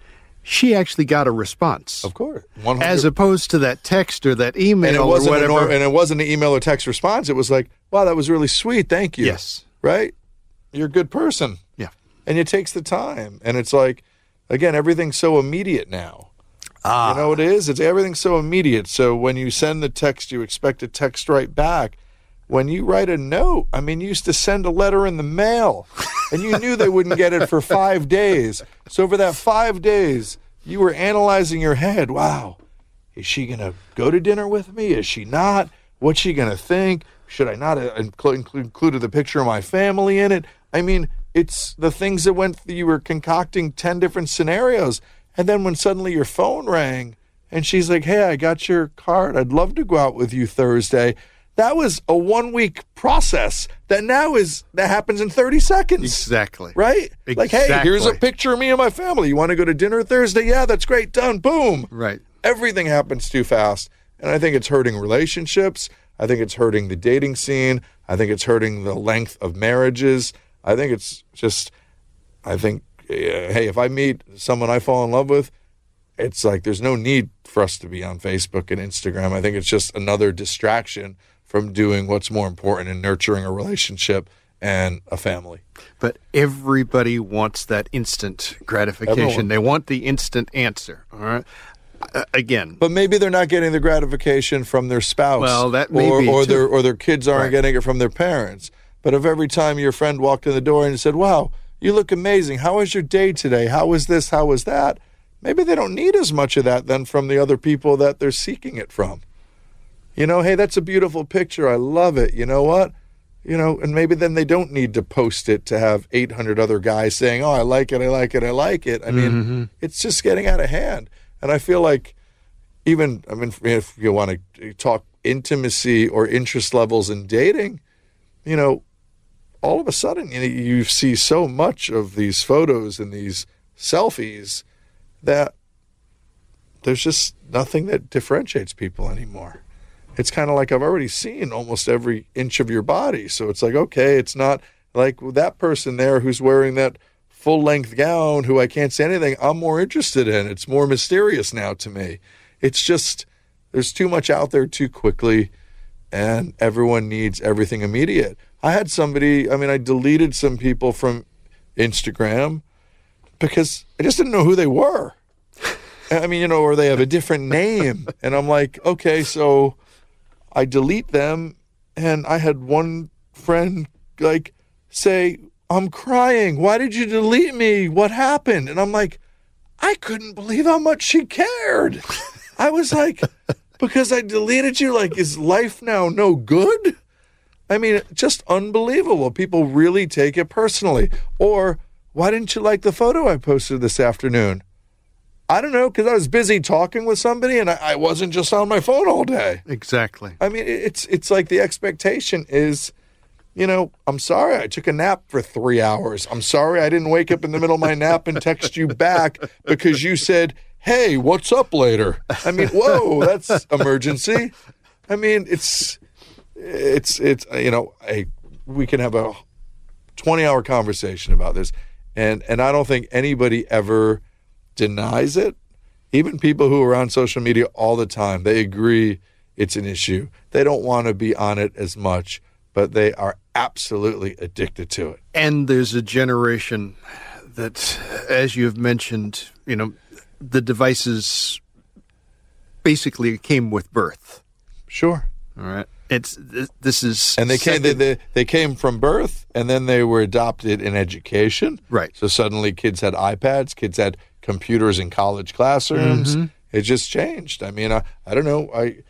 She actually got a response. Of course. one hundred As opposed to that text or that email and it or wasn't a whatever. nor- and it wasn't an email or text response. It was like, wow, that was really sweet. Thank you. Yes. Right? You're a good person. Yeah. And it takes the time. And it's like, again, everything's so immediate now. Ah. You know what it is? It's everything's so immediate. So when you send the text, you expect a text right back. When you write a note, I mean, you used to send a letter in the mail, and you knew they wouldn't get it for five days. So for that five days, you were analyzing your head. Wow, is she going to go to dinner with me? Is she not? What's she going to think? Should I not have inclu- included the picture of my family in it? I mean, it's the things that went, you were concocting ten different scenarios. And then when suddenly your phone rang and she's like, hey, I got your card. I'd love to go out with you Thursday. That was a one week process that now is, that happens in thirty seconds. Exactly. Right? Like, hey, here's a Exactly. picture of me and my family. You want to go to dinner Thursday? Yeah, that's great. Done. Boom. Right. Everything happens too fast. And I think it's hurting relationships. I think it's hurting the dating scene. I think it's hurting the length of marriages. I think it's just, I think, uh, hey, if I meet someone I fall in love with, it's like there's no need for us to be on Facebook and Instagram. I think it's just another distraction from doing what's more important in nurturing a relationship and a family. But everybody wants that instant gratification. Everyone. They want the instant answer. All right. Uh, again, But maybe they're not getting the gratification from their spouse. Well, that may or, be, or too. their or their kids aren't Right. getting it from their parents. But if every time your friend walked in the door and said, wow, you look amazing. How was your day today? How was this? How was that? Maybe they don't need as much of that then from the other people that they're seeking it from. You know, hey, that's a beautiful picture. I love it. You know what? You know, and maybe then they don't need to post it to have eight hundred other guys saying, oh, I like it, I like it, I like it. I mean, Mm-hmm. it's just getting out of hand. And I feel like even, I mean, if you want to talk intimacy or interest levels in dating, you know, all of a sudden, you know, you see so much of these photos and these selfies that there's just nothing that differentiates people anymore. It's kind of like I've already seen almost every inch of your body. So it's like, okay, it's not like that person there who's wearing that full-length gown who I can't say anything I'm more interested in. It's more mysterious now to me. It's just, there's too much out there too quickly, and everyone needs everything immediate. I had somebody, I mean, I deleted some people from Instagram because I just didn't know who they were. I mean, you know, or they have a different name. And I'm like, okay, so I delete them. And I had one friend like say, I'm crying. Why did you delete me? What happened? And I'm like, I couldn't believe how much she cared. I was like, because I deleted you, like, is life now no good? I mean, just unbelievable. People really take it personally. Or, why didn't you like the photo I posted this afternoon? I don't know, because I was busy talking with somebody and I, I wasn't just on my phone all day. Exactly. I mean, it's it's like the expectation is, you know, I'm sorry I took a nap for three hours. I'm sorry I didn't wake up in the middle of my nap and text you back because you said, hey, what's up later? I mean, whoa, that's emergency. I mean, it's, it's, it's, you know, I, we can have a twenty hour conversation about this. And, and I don't think anybody ever denies it. Even people who are on social media all the time, they agree it's an issue. They don't want to be on it as much, but they are absolutely addicted to it. And there's a generation that, as you have mentioned, you know, the devices basically came with birth. Sure. All right. It's this is and they came they, they, they came from birth, and then they were adopted in education. Right. So suddenly kids had iPads, kids had computers in college classrooms. Mm-hmm. It just changed. I mean, I, I don't know. I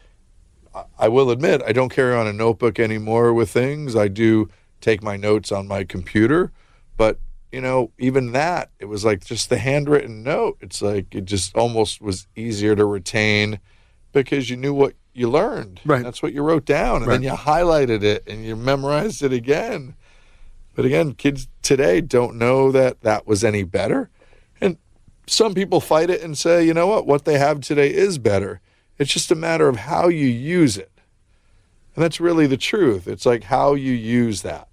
I will admit I don't carry on a notebook anymore with things. I do take my notes on my computer, but you know, even that, it was like just the handwritten note. It's like it just almost was easier to retain because you knew what you learned. Right. That's what you wrote down, and right. then you highlighted it and you memorized it again. But again, kids today don't know that that was any better. And some people fight it and say, you know what, what they have today is better. It's just a matter of how you use it. And that's really the truth. It's like how you use that.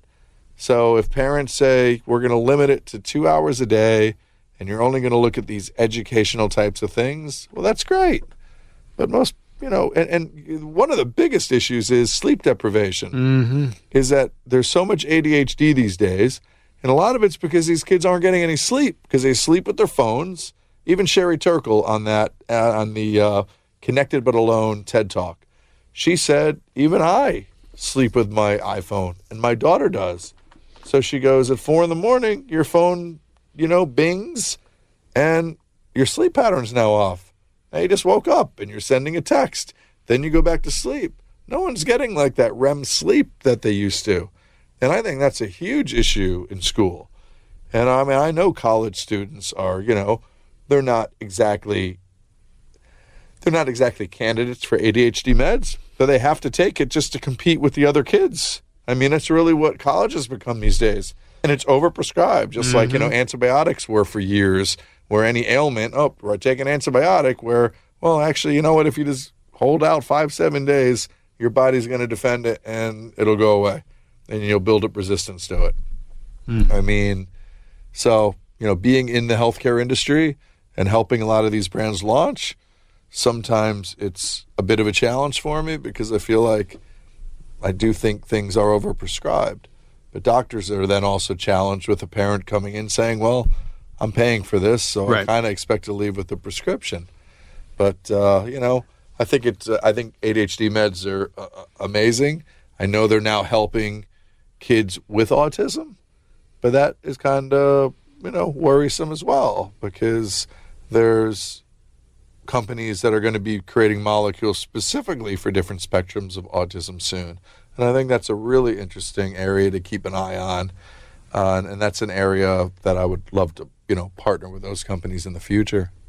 So if parents say, we're going to limit it to two hours a day and you're only going to look at these educational types of things, well, that's great. But most, you know, and, and one of the biggest issues is sleep deprivation, mm-hmm. is that there's so much A D H D these days. And a lot of it's because these kids aren't getting any sleep because they sleep with their phones. Even Sherry Turkle on that, uh, on the uh, Connected But Alone TED Talk, she said, even I sleep with my iPhone and my daughter does. So she goes, at four in the morning, your phone, you know, bings and your sleep pattern's now off. Now you just woke up and you're sending a text. Then you go back to sleep. No one's getting like that R E M sleep that they used to. And I think that's a huge issue in school. And I mean, I know college students are, you know, they're not exactly, they're not exactly candidates for A D H D meds, but they have to take it just to compete with the other kids. I mean, that's really what college has become these days. And it's overprescribed, just mm-hmm. like, you know, antibiotics were for years, where any ailment, oh, right, take an antibiotic, where, well, actually, you know what, if you just hold out five, seven days, your body's going to defend it and it'll go away. And you'll build up resistance to it. Mm. I mean, so, you know, being in the healthcare industry and helping a lot of these brands launch, sometimes it's a bit of a challenge for me because I feel like I do think things are overprescribed. But doctors are then also challenged with a parent coming in saying, well, I'm paying for this, so right. I kind of expect to leave with a prescription. But, uh, you know, I think it's, uh, I think A D H D meds are uh, amazing. I know they're now helping kids with autism, but that is kind of, you know, worrisome as well because there's companies that are going to be creating molecules specifically for different spectrums of autism soon. And I think that's a really interesting area to keep an eye on. Uh, and, and that's an area that I would love to, you know, partner with those companies in the future.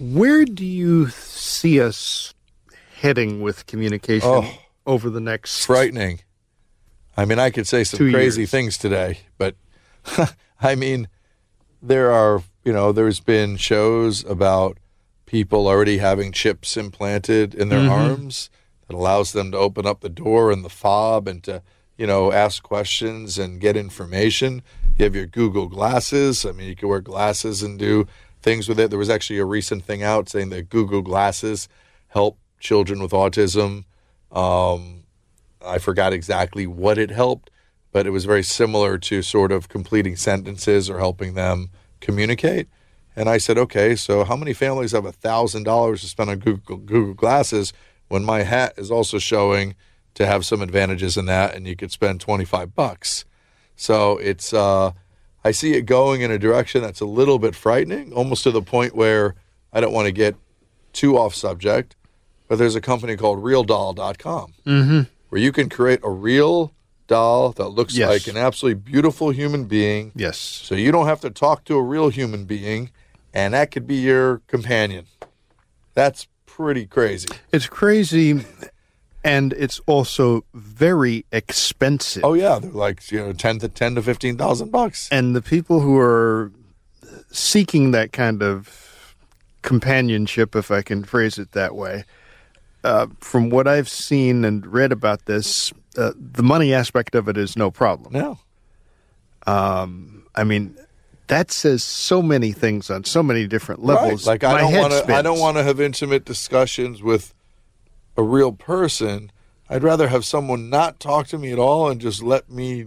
Where do you see us heading with communication Oh, over the next... Frightening. I mean, I could say some Two crazy years. things today, but I mean, there are, you know, there's been shows about people already having chips implanted in their Mhm. arms that allows them to open up the door and the fob and to, you know, ask questions and get information. You have your Google glasses. I mean, you can wear glasses and do things with it. There was actually a recent thing out saying that Google glasses help children with autism. Um, I forgot exactly what it helped, but it was very similar to sort of completing sentences or helping them communicate. And I said, okay, so how many families have one thousand dollars to spend on Google, Google Glasses when my hat is also showing to have some advantages in that, and you could spend twenty-five bucks. So it's, uh, I see it going in a direction that's a little bit frightening, almost to the point where I don't want to get too off subject, but there's a company called real doll dot com. Mm-hmm. Where you can create a real doll that looks Yes. like an absolutely beautiful human being. Yes. So you don't have to talk to a real human being, and that could be your companion. That's pretty crazy. It's crazy, and it's also very expensive. Oh yeah, they're like, you know, ten to ten to fifteen thousand bucks. And the people who are seeking that kind of companionship, if I can phrase it that way, uh, from what I've seen and read about this, uh, the money aspect of it is no problem. No. Um, I mean, that says so many things on so many different levels. Right. Like I My don't head want to. I spins. don't want to have intimate discussions with a real person. I'd rather have someone not talk to me at all and just let me.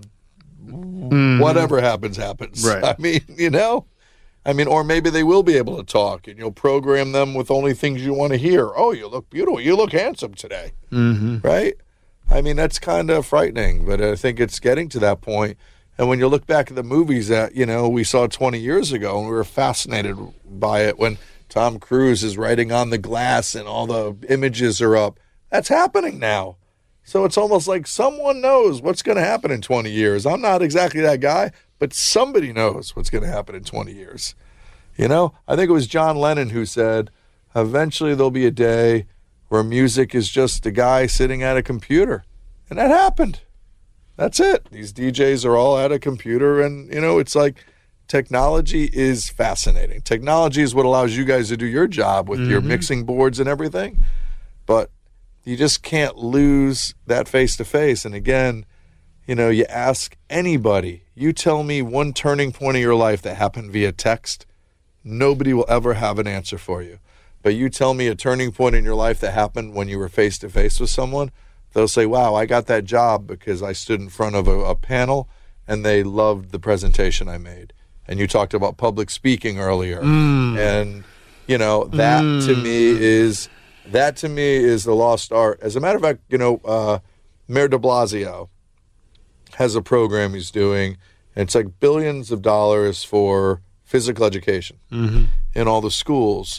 Mhm. Whatever happens, happens. Right. I mean, you know. I mean, or maybe they will be able to talk, and you'll program them with only things you want to hear. Oh, you look beautiful. You look handsome today. Mhm. Right? I mean, that's kind of frightening, but I think it's getting to that point. And when you look back at the movies that, you know, we saw twenty years ago, and we were fascinated by it when Tom Cruise is writing on the glass and all the images are up, that's happening now. So it's almost like someone knows what's going to happen in twenty years. I'm not exactly that guy, but somebody knows what's going to happen in twenty years. You know, I think it was John Lennon who said, eventually there'll be a day where music is just a guy sitting at a computer. And that happened. That's it. These D Js are all at a computer, and, you know, it's like technology is fascinating. Technology is what allows you guys to do your job with mm-hmm. your mixing boards and everything. But you just can't lose that face-to-face. And again, you know, you ask anybody, you tell me one turning point of your life that happened via text, nobody will ever have an answer for you. But you tell me a turning point in your life that happened when you were face-to-face with someone, they'll say, wow, I got that job because I stood in front of a, a panel and they loved the presentation I made. And you talked about public speaking earlier. Mm. And, you know, that mm. to me is, that to me is the lost art. As a matter of fact, you know, uh, Mayor de Blasio has a program he's doing, and it's like billions of dollars for physical education mm-hmm. in all the schools.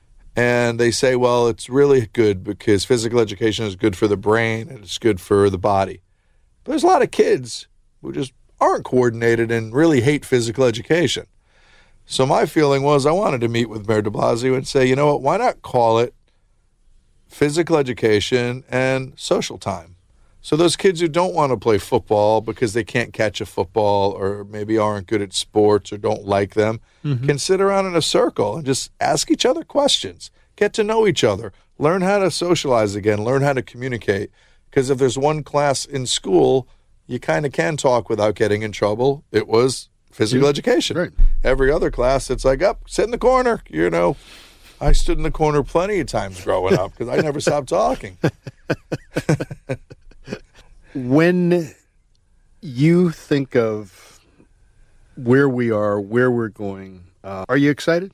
And they say, well, it's really good because physical education is good for the brain and it's good for the body. But there's a lot of kids who just aren't coordinated and really hate physical education. So my feeling was I wanted to meet with Mayor de Blasio and say, you know what, why not call it physical education and social time? So those kids who don't want to play football because they can't catch a football or maybe aren't good at sports or don't like them mm-hmm. can sit around in a circle and just ask each other questions, get to know each other, learn how to socialize again, learn how to communicate. Because if there's one class in school you kind of can talk without getting in trouble, it was physical yeah. education. Right. Every other class, it's like, up, oh, sit in the corner. You know, I stood in the corner plenty of times growing up because I never stopped talking. When you think of where we are, where we're going, uh, are you excited?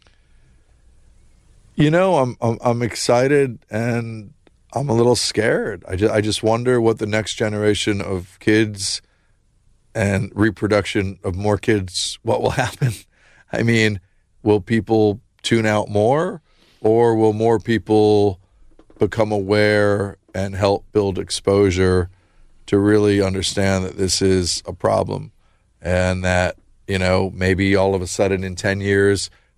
You know, I'm, I'm I'm excited and I'm a little scared. I just I just wonder what the next generation of kids and reproduction of more kids, what will happen. I mean, will people tune out more, or will more people become aware and help build exposure to really understand that this is a problem, and that, you know, maybe all of a sudden in ten years,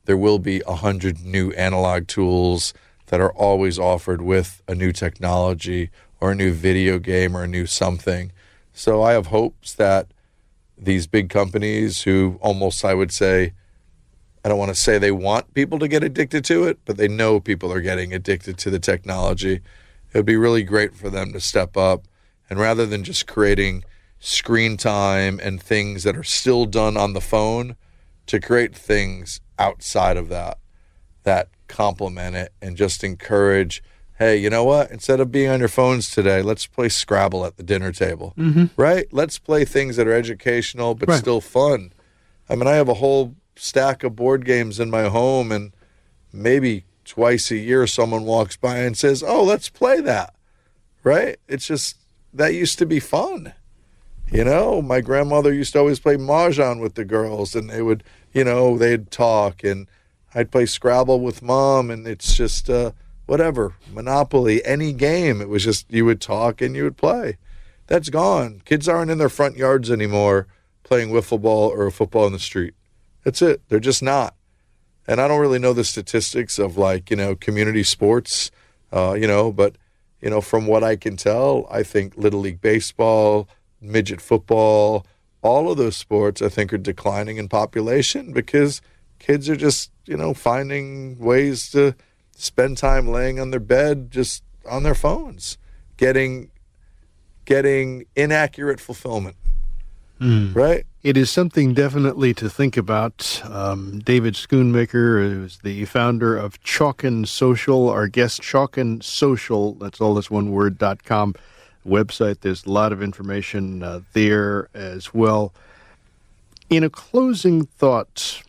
there will be a hundred new analog tools that are always offered with a new technology or a new video game or a new something. So I have hopes that these big companies who almost, I would say, I don't want to say they want people to get addicted to it, but they know people are getting addicted to the technology. It would be really great for them to step up, and rather than just creating screen time and things that are still done on the phone, to create things outside of that that complement it and just encourage, hey, you know what? Instead of being on your phones today, let's play Scrabble at the dinner table, mm-hmm. right? Let's play things that are educational but right. still fun. I mean, I have a whole stack of board games in my home, and maybe twice a year someone walks by and says, oh, let's play that, right? It's just, that used to be fun. You know, my grandmother used to always play Mahjong with the girls, and they would, you know, they'd talk, and I'd play Scrabble with Mom, and it's just uh, whatever, Monopoly, any game. It was just, you would talk and you would play. That's gone. Kids aren't in their front yards anymore playing wiffle ball or football in the street. That's it. They're just not. And I don't really know the statistics of, like, you know, community sports, uh, you know, but, you know, from what I can tell, I think Little League Baseball, midget football, all of those sports, I think, are declining in population because kids are just, you know, finding ways to spend time laying on their bed, just on their phones, getting getting inaccurate fulfillment, mm. right? It is something definitely to think about. Um, David Schoonmaker is the founder of Chalkin Social, our guest, Chalkin Social, that's all this one word, dot com website. There's a lot of information uh, there as well. In a closing thought,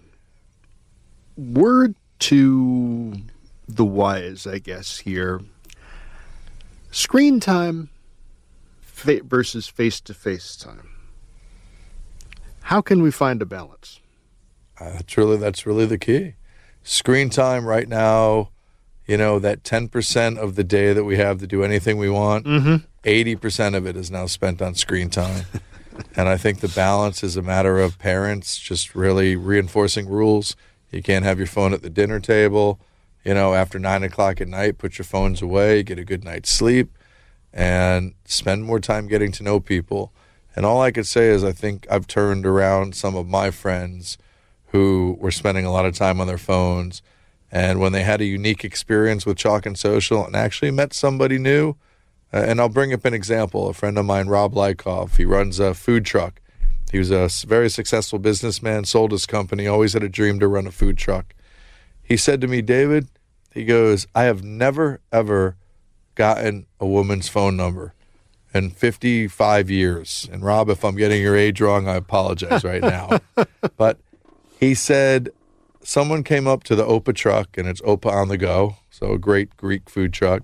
word to the wise, I guess, here. Screen time fa- versus face-to-face time. How can we find a balance? Uh, that's really that's really the key. Screen time right now, you know, that ten percent of the day that we have to do anything we want, mm-hmm. eighty percent of it is now spent on screen time. And I think the balance is a matter of parents just really reinforcing rules. You can't have your phone at the dinner table. You know, after nine o'clock at night, put your phones away, get a good night's sleep, and spend more time getting to know people. And all I could say is I think I've turned around some of my friends who were spending a lot of time on their phones, and when they had a unique experience with Chalkin Social and actually met somebody new, uh, and I'll bring up an example. A friend of mine, Rob Lykoff, he runs a food truck. He was a very successful businessman, sold his company, always had a dream to run a food truck. He said to me, David, he goes, I have never, ever gotten a woman's phone number in fifty-five years. And Rob, if I'm getting your age wrong, I apologize right now. But he said someone came up to the Opa truck, and it's Opa on the go, so a great Greek food truck.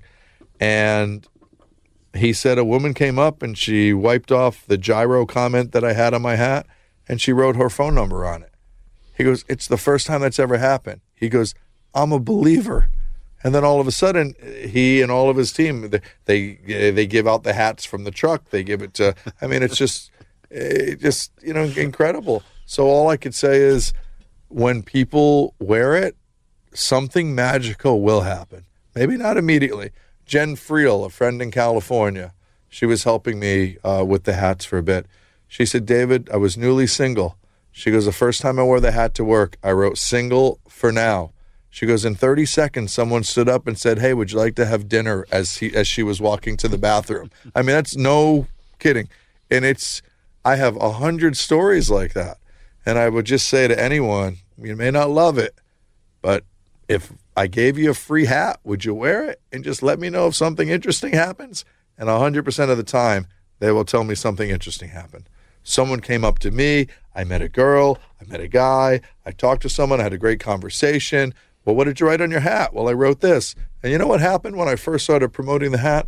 And he said a woman came up and she wiped off the gyro comment that I had on my hat, and she wrote her phone number on it. He goes, it's the first time that's ever happened. He goes, I'm a believer. And then all of a sudden, he and all of his team, they they, they give out the hats from the truck. They give it to, I mean, it's just, it just, you know, incredible. So all I could say is when people wear it, something magical will happen. Maybe not immediately. Jen Friel, a friend in California, she was helping me uh, with the hats for a bit. She said, David, I was newly single. She goes, the first time I wore the hat to work, I wrote single for now. She goes, in thirty seconds, someone stood up and said, hey, would you like to have dinner as he, as she was walking to the bathroom? I mean, that's no kidding. And it's, I have a hundred stories like that. And I would just say to anyone, you may not love it, but if I gave you a free hat, would you wear it? And just let me know if something interesting happens. And a hundred percent of the time, they will tell me something interesting happened. Someone came up to me, I met a girl, I met a guy, I talked to someone, I had a great conversation. Well, what did you write on your hat? Well, I wrote this. And you know what happened when I first started promoting the hat?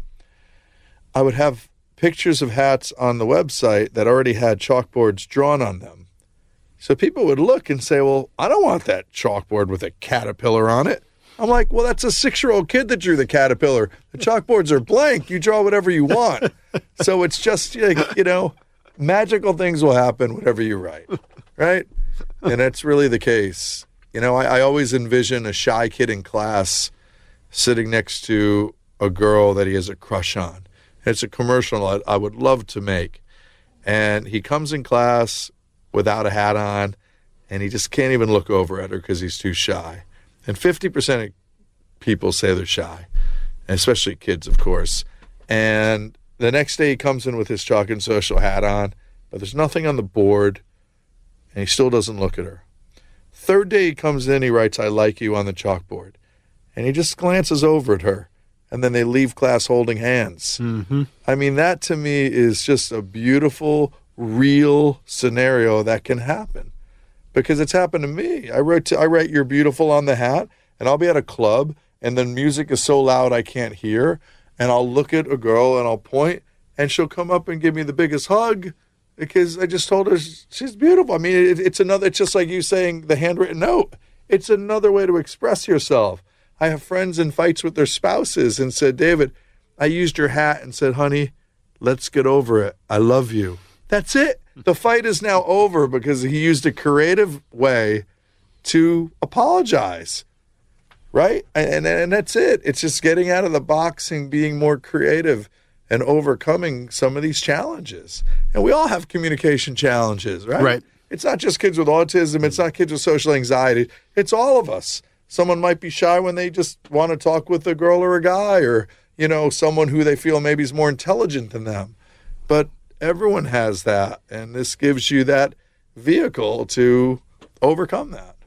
I would have pictures of hats on the website that already had chalkboards drawn on them. So people would look and say, well, I don't want that chalkboard with a caterpillar on it. I'm like, well, that's a six-year-old kid that drew the caterpillar. The chalkboards are blank. You draw whatever you want. So it's just, you know, magical things will happen whatever you write, right? And that's really the case. You know, I, I always envision a shy kid in class sitting next to a girl that he has a crush on. It's a commercial I, I would love to make. And he comes in class without a hat on, and he just can't even look over at her because he's too shy. And fifty percent of people say they're shy, especially kids, of course. And the next day he comes in with his chalk and social hat on, but there's nothing on the board, and he still doesn't look at her. Third day he comes in, he writes, "I like you" on the chalkboard. And he just glances over at her, and then they leave class holding hands. Mm-hmm. I mean, that to me is just a beautiful, real scenario that can happen. Because it's happened to me. I wrote, to, I write "You're beautiful" on the hat, and I'll be at a club, and the music is so loud I can't hear, and I'll look at a girl, and I'll point, and she'll come up and give me the biggest hug, because I just told her she's beautiful. I mean, it, it's another, it's just like you saying the handwritten note. It's another way to express yourself. I have friends in fights with their spouses and said, "David, I used your hat and said, honey, let's get over it. I love you." That's it. The fight is now over because he used a creative way to apologize, right? And, and that's it. It's just getting out of the box and being more creative and overcoming some of these challenges. And we all have communication challenges, right? Right. It's not just kids with autism. It's not kids with social anxiety. It's all of us. Someone might be shy when they just want to talk with a girl or a guy, or, you know, someone who they feel maybe is more intelligent than them. But everyone has that, and this gives you that vehicle to overcome that.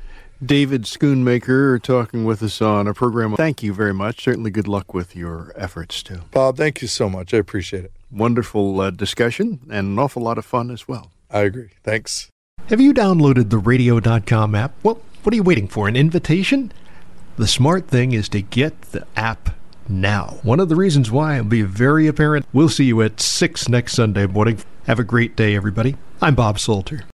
David Schoonmaker talking with us on a program. Thank you very much. Certainly good luck with your efforts, too. Bob, thank you so much. I appreciate it. Wonderful uh, discussion and an awful lot of fun as well. I agree. Thanks. Have you downloaded the radio dot com app? Well, what are you waiting for, an invitation? The smart thing is to get the app now. One of the reasons why will be very apparent. We'll see you at six next Sunday morning. Have a great day, everybody. I'm Bob Salter.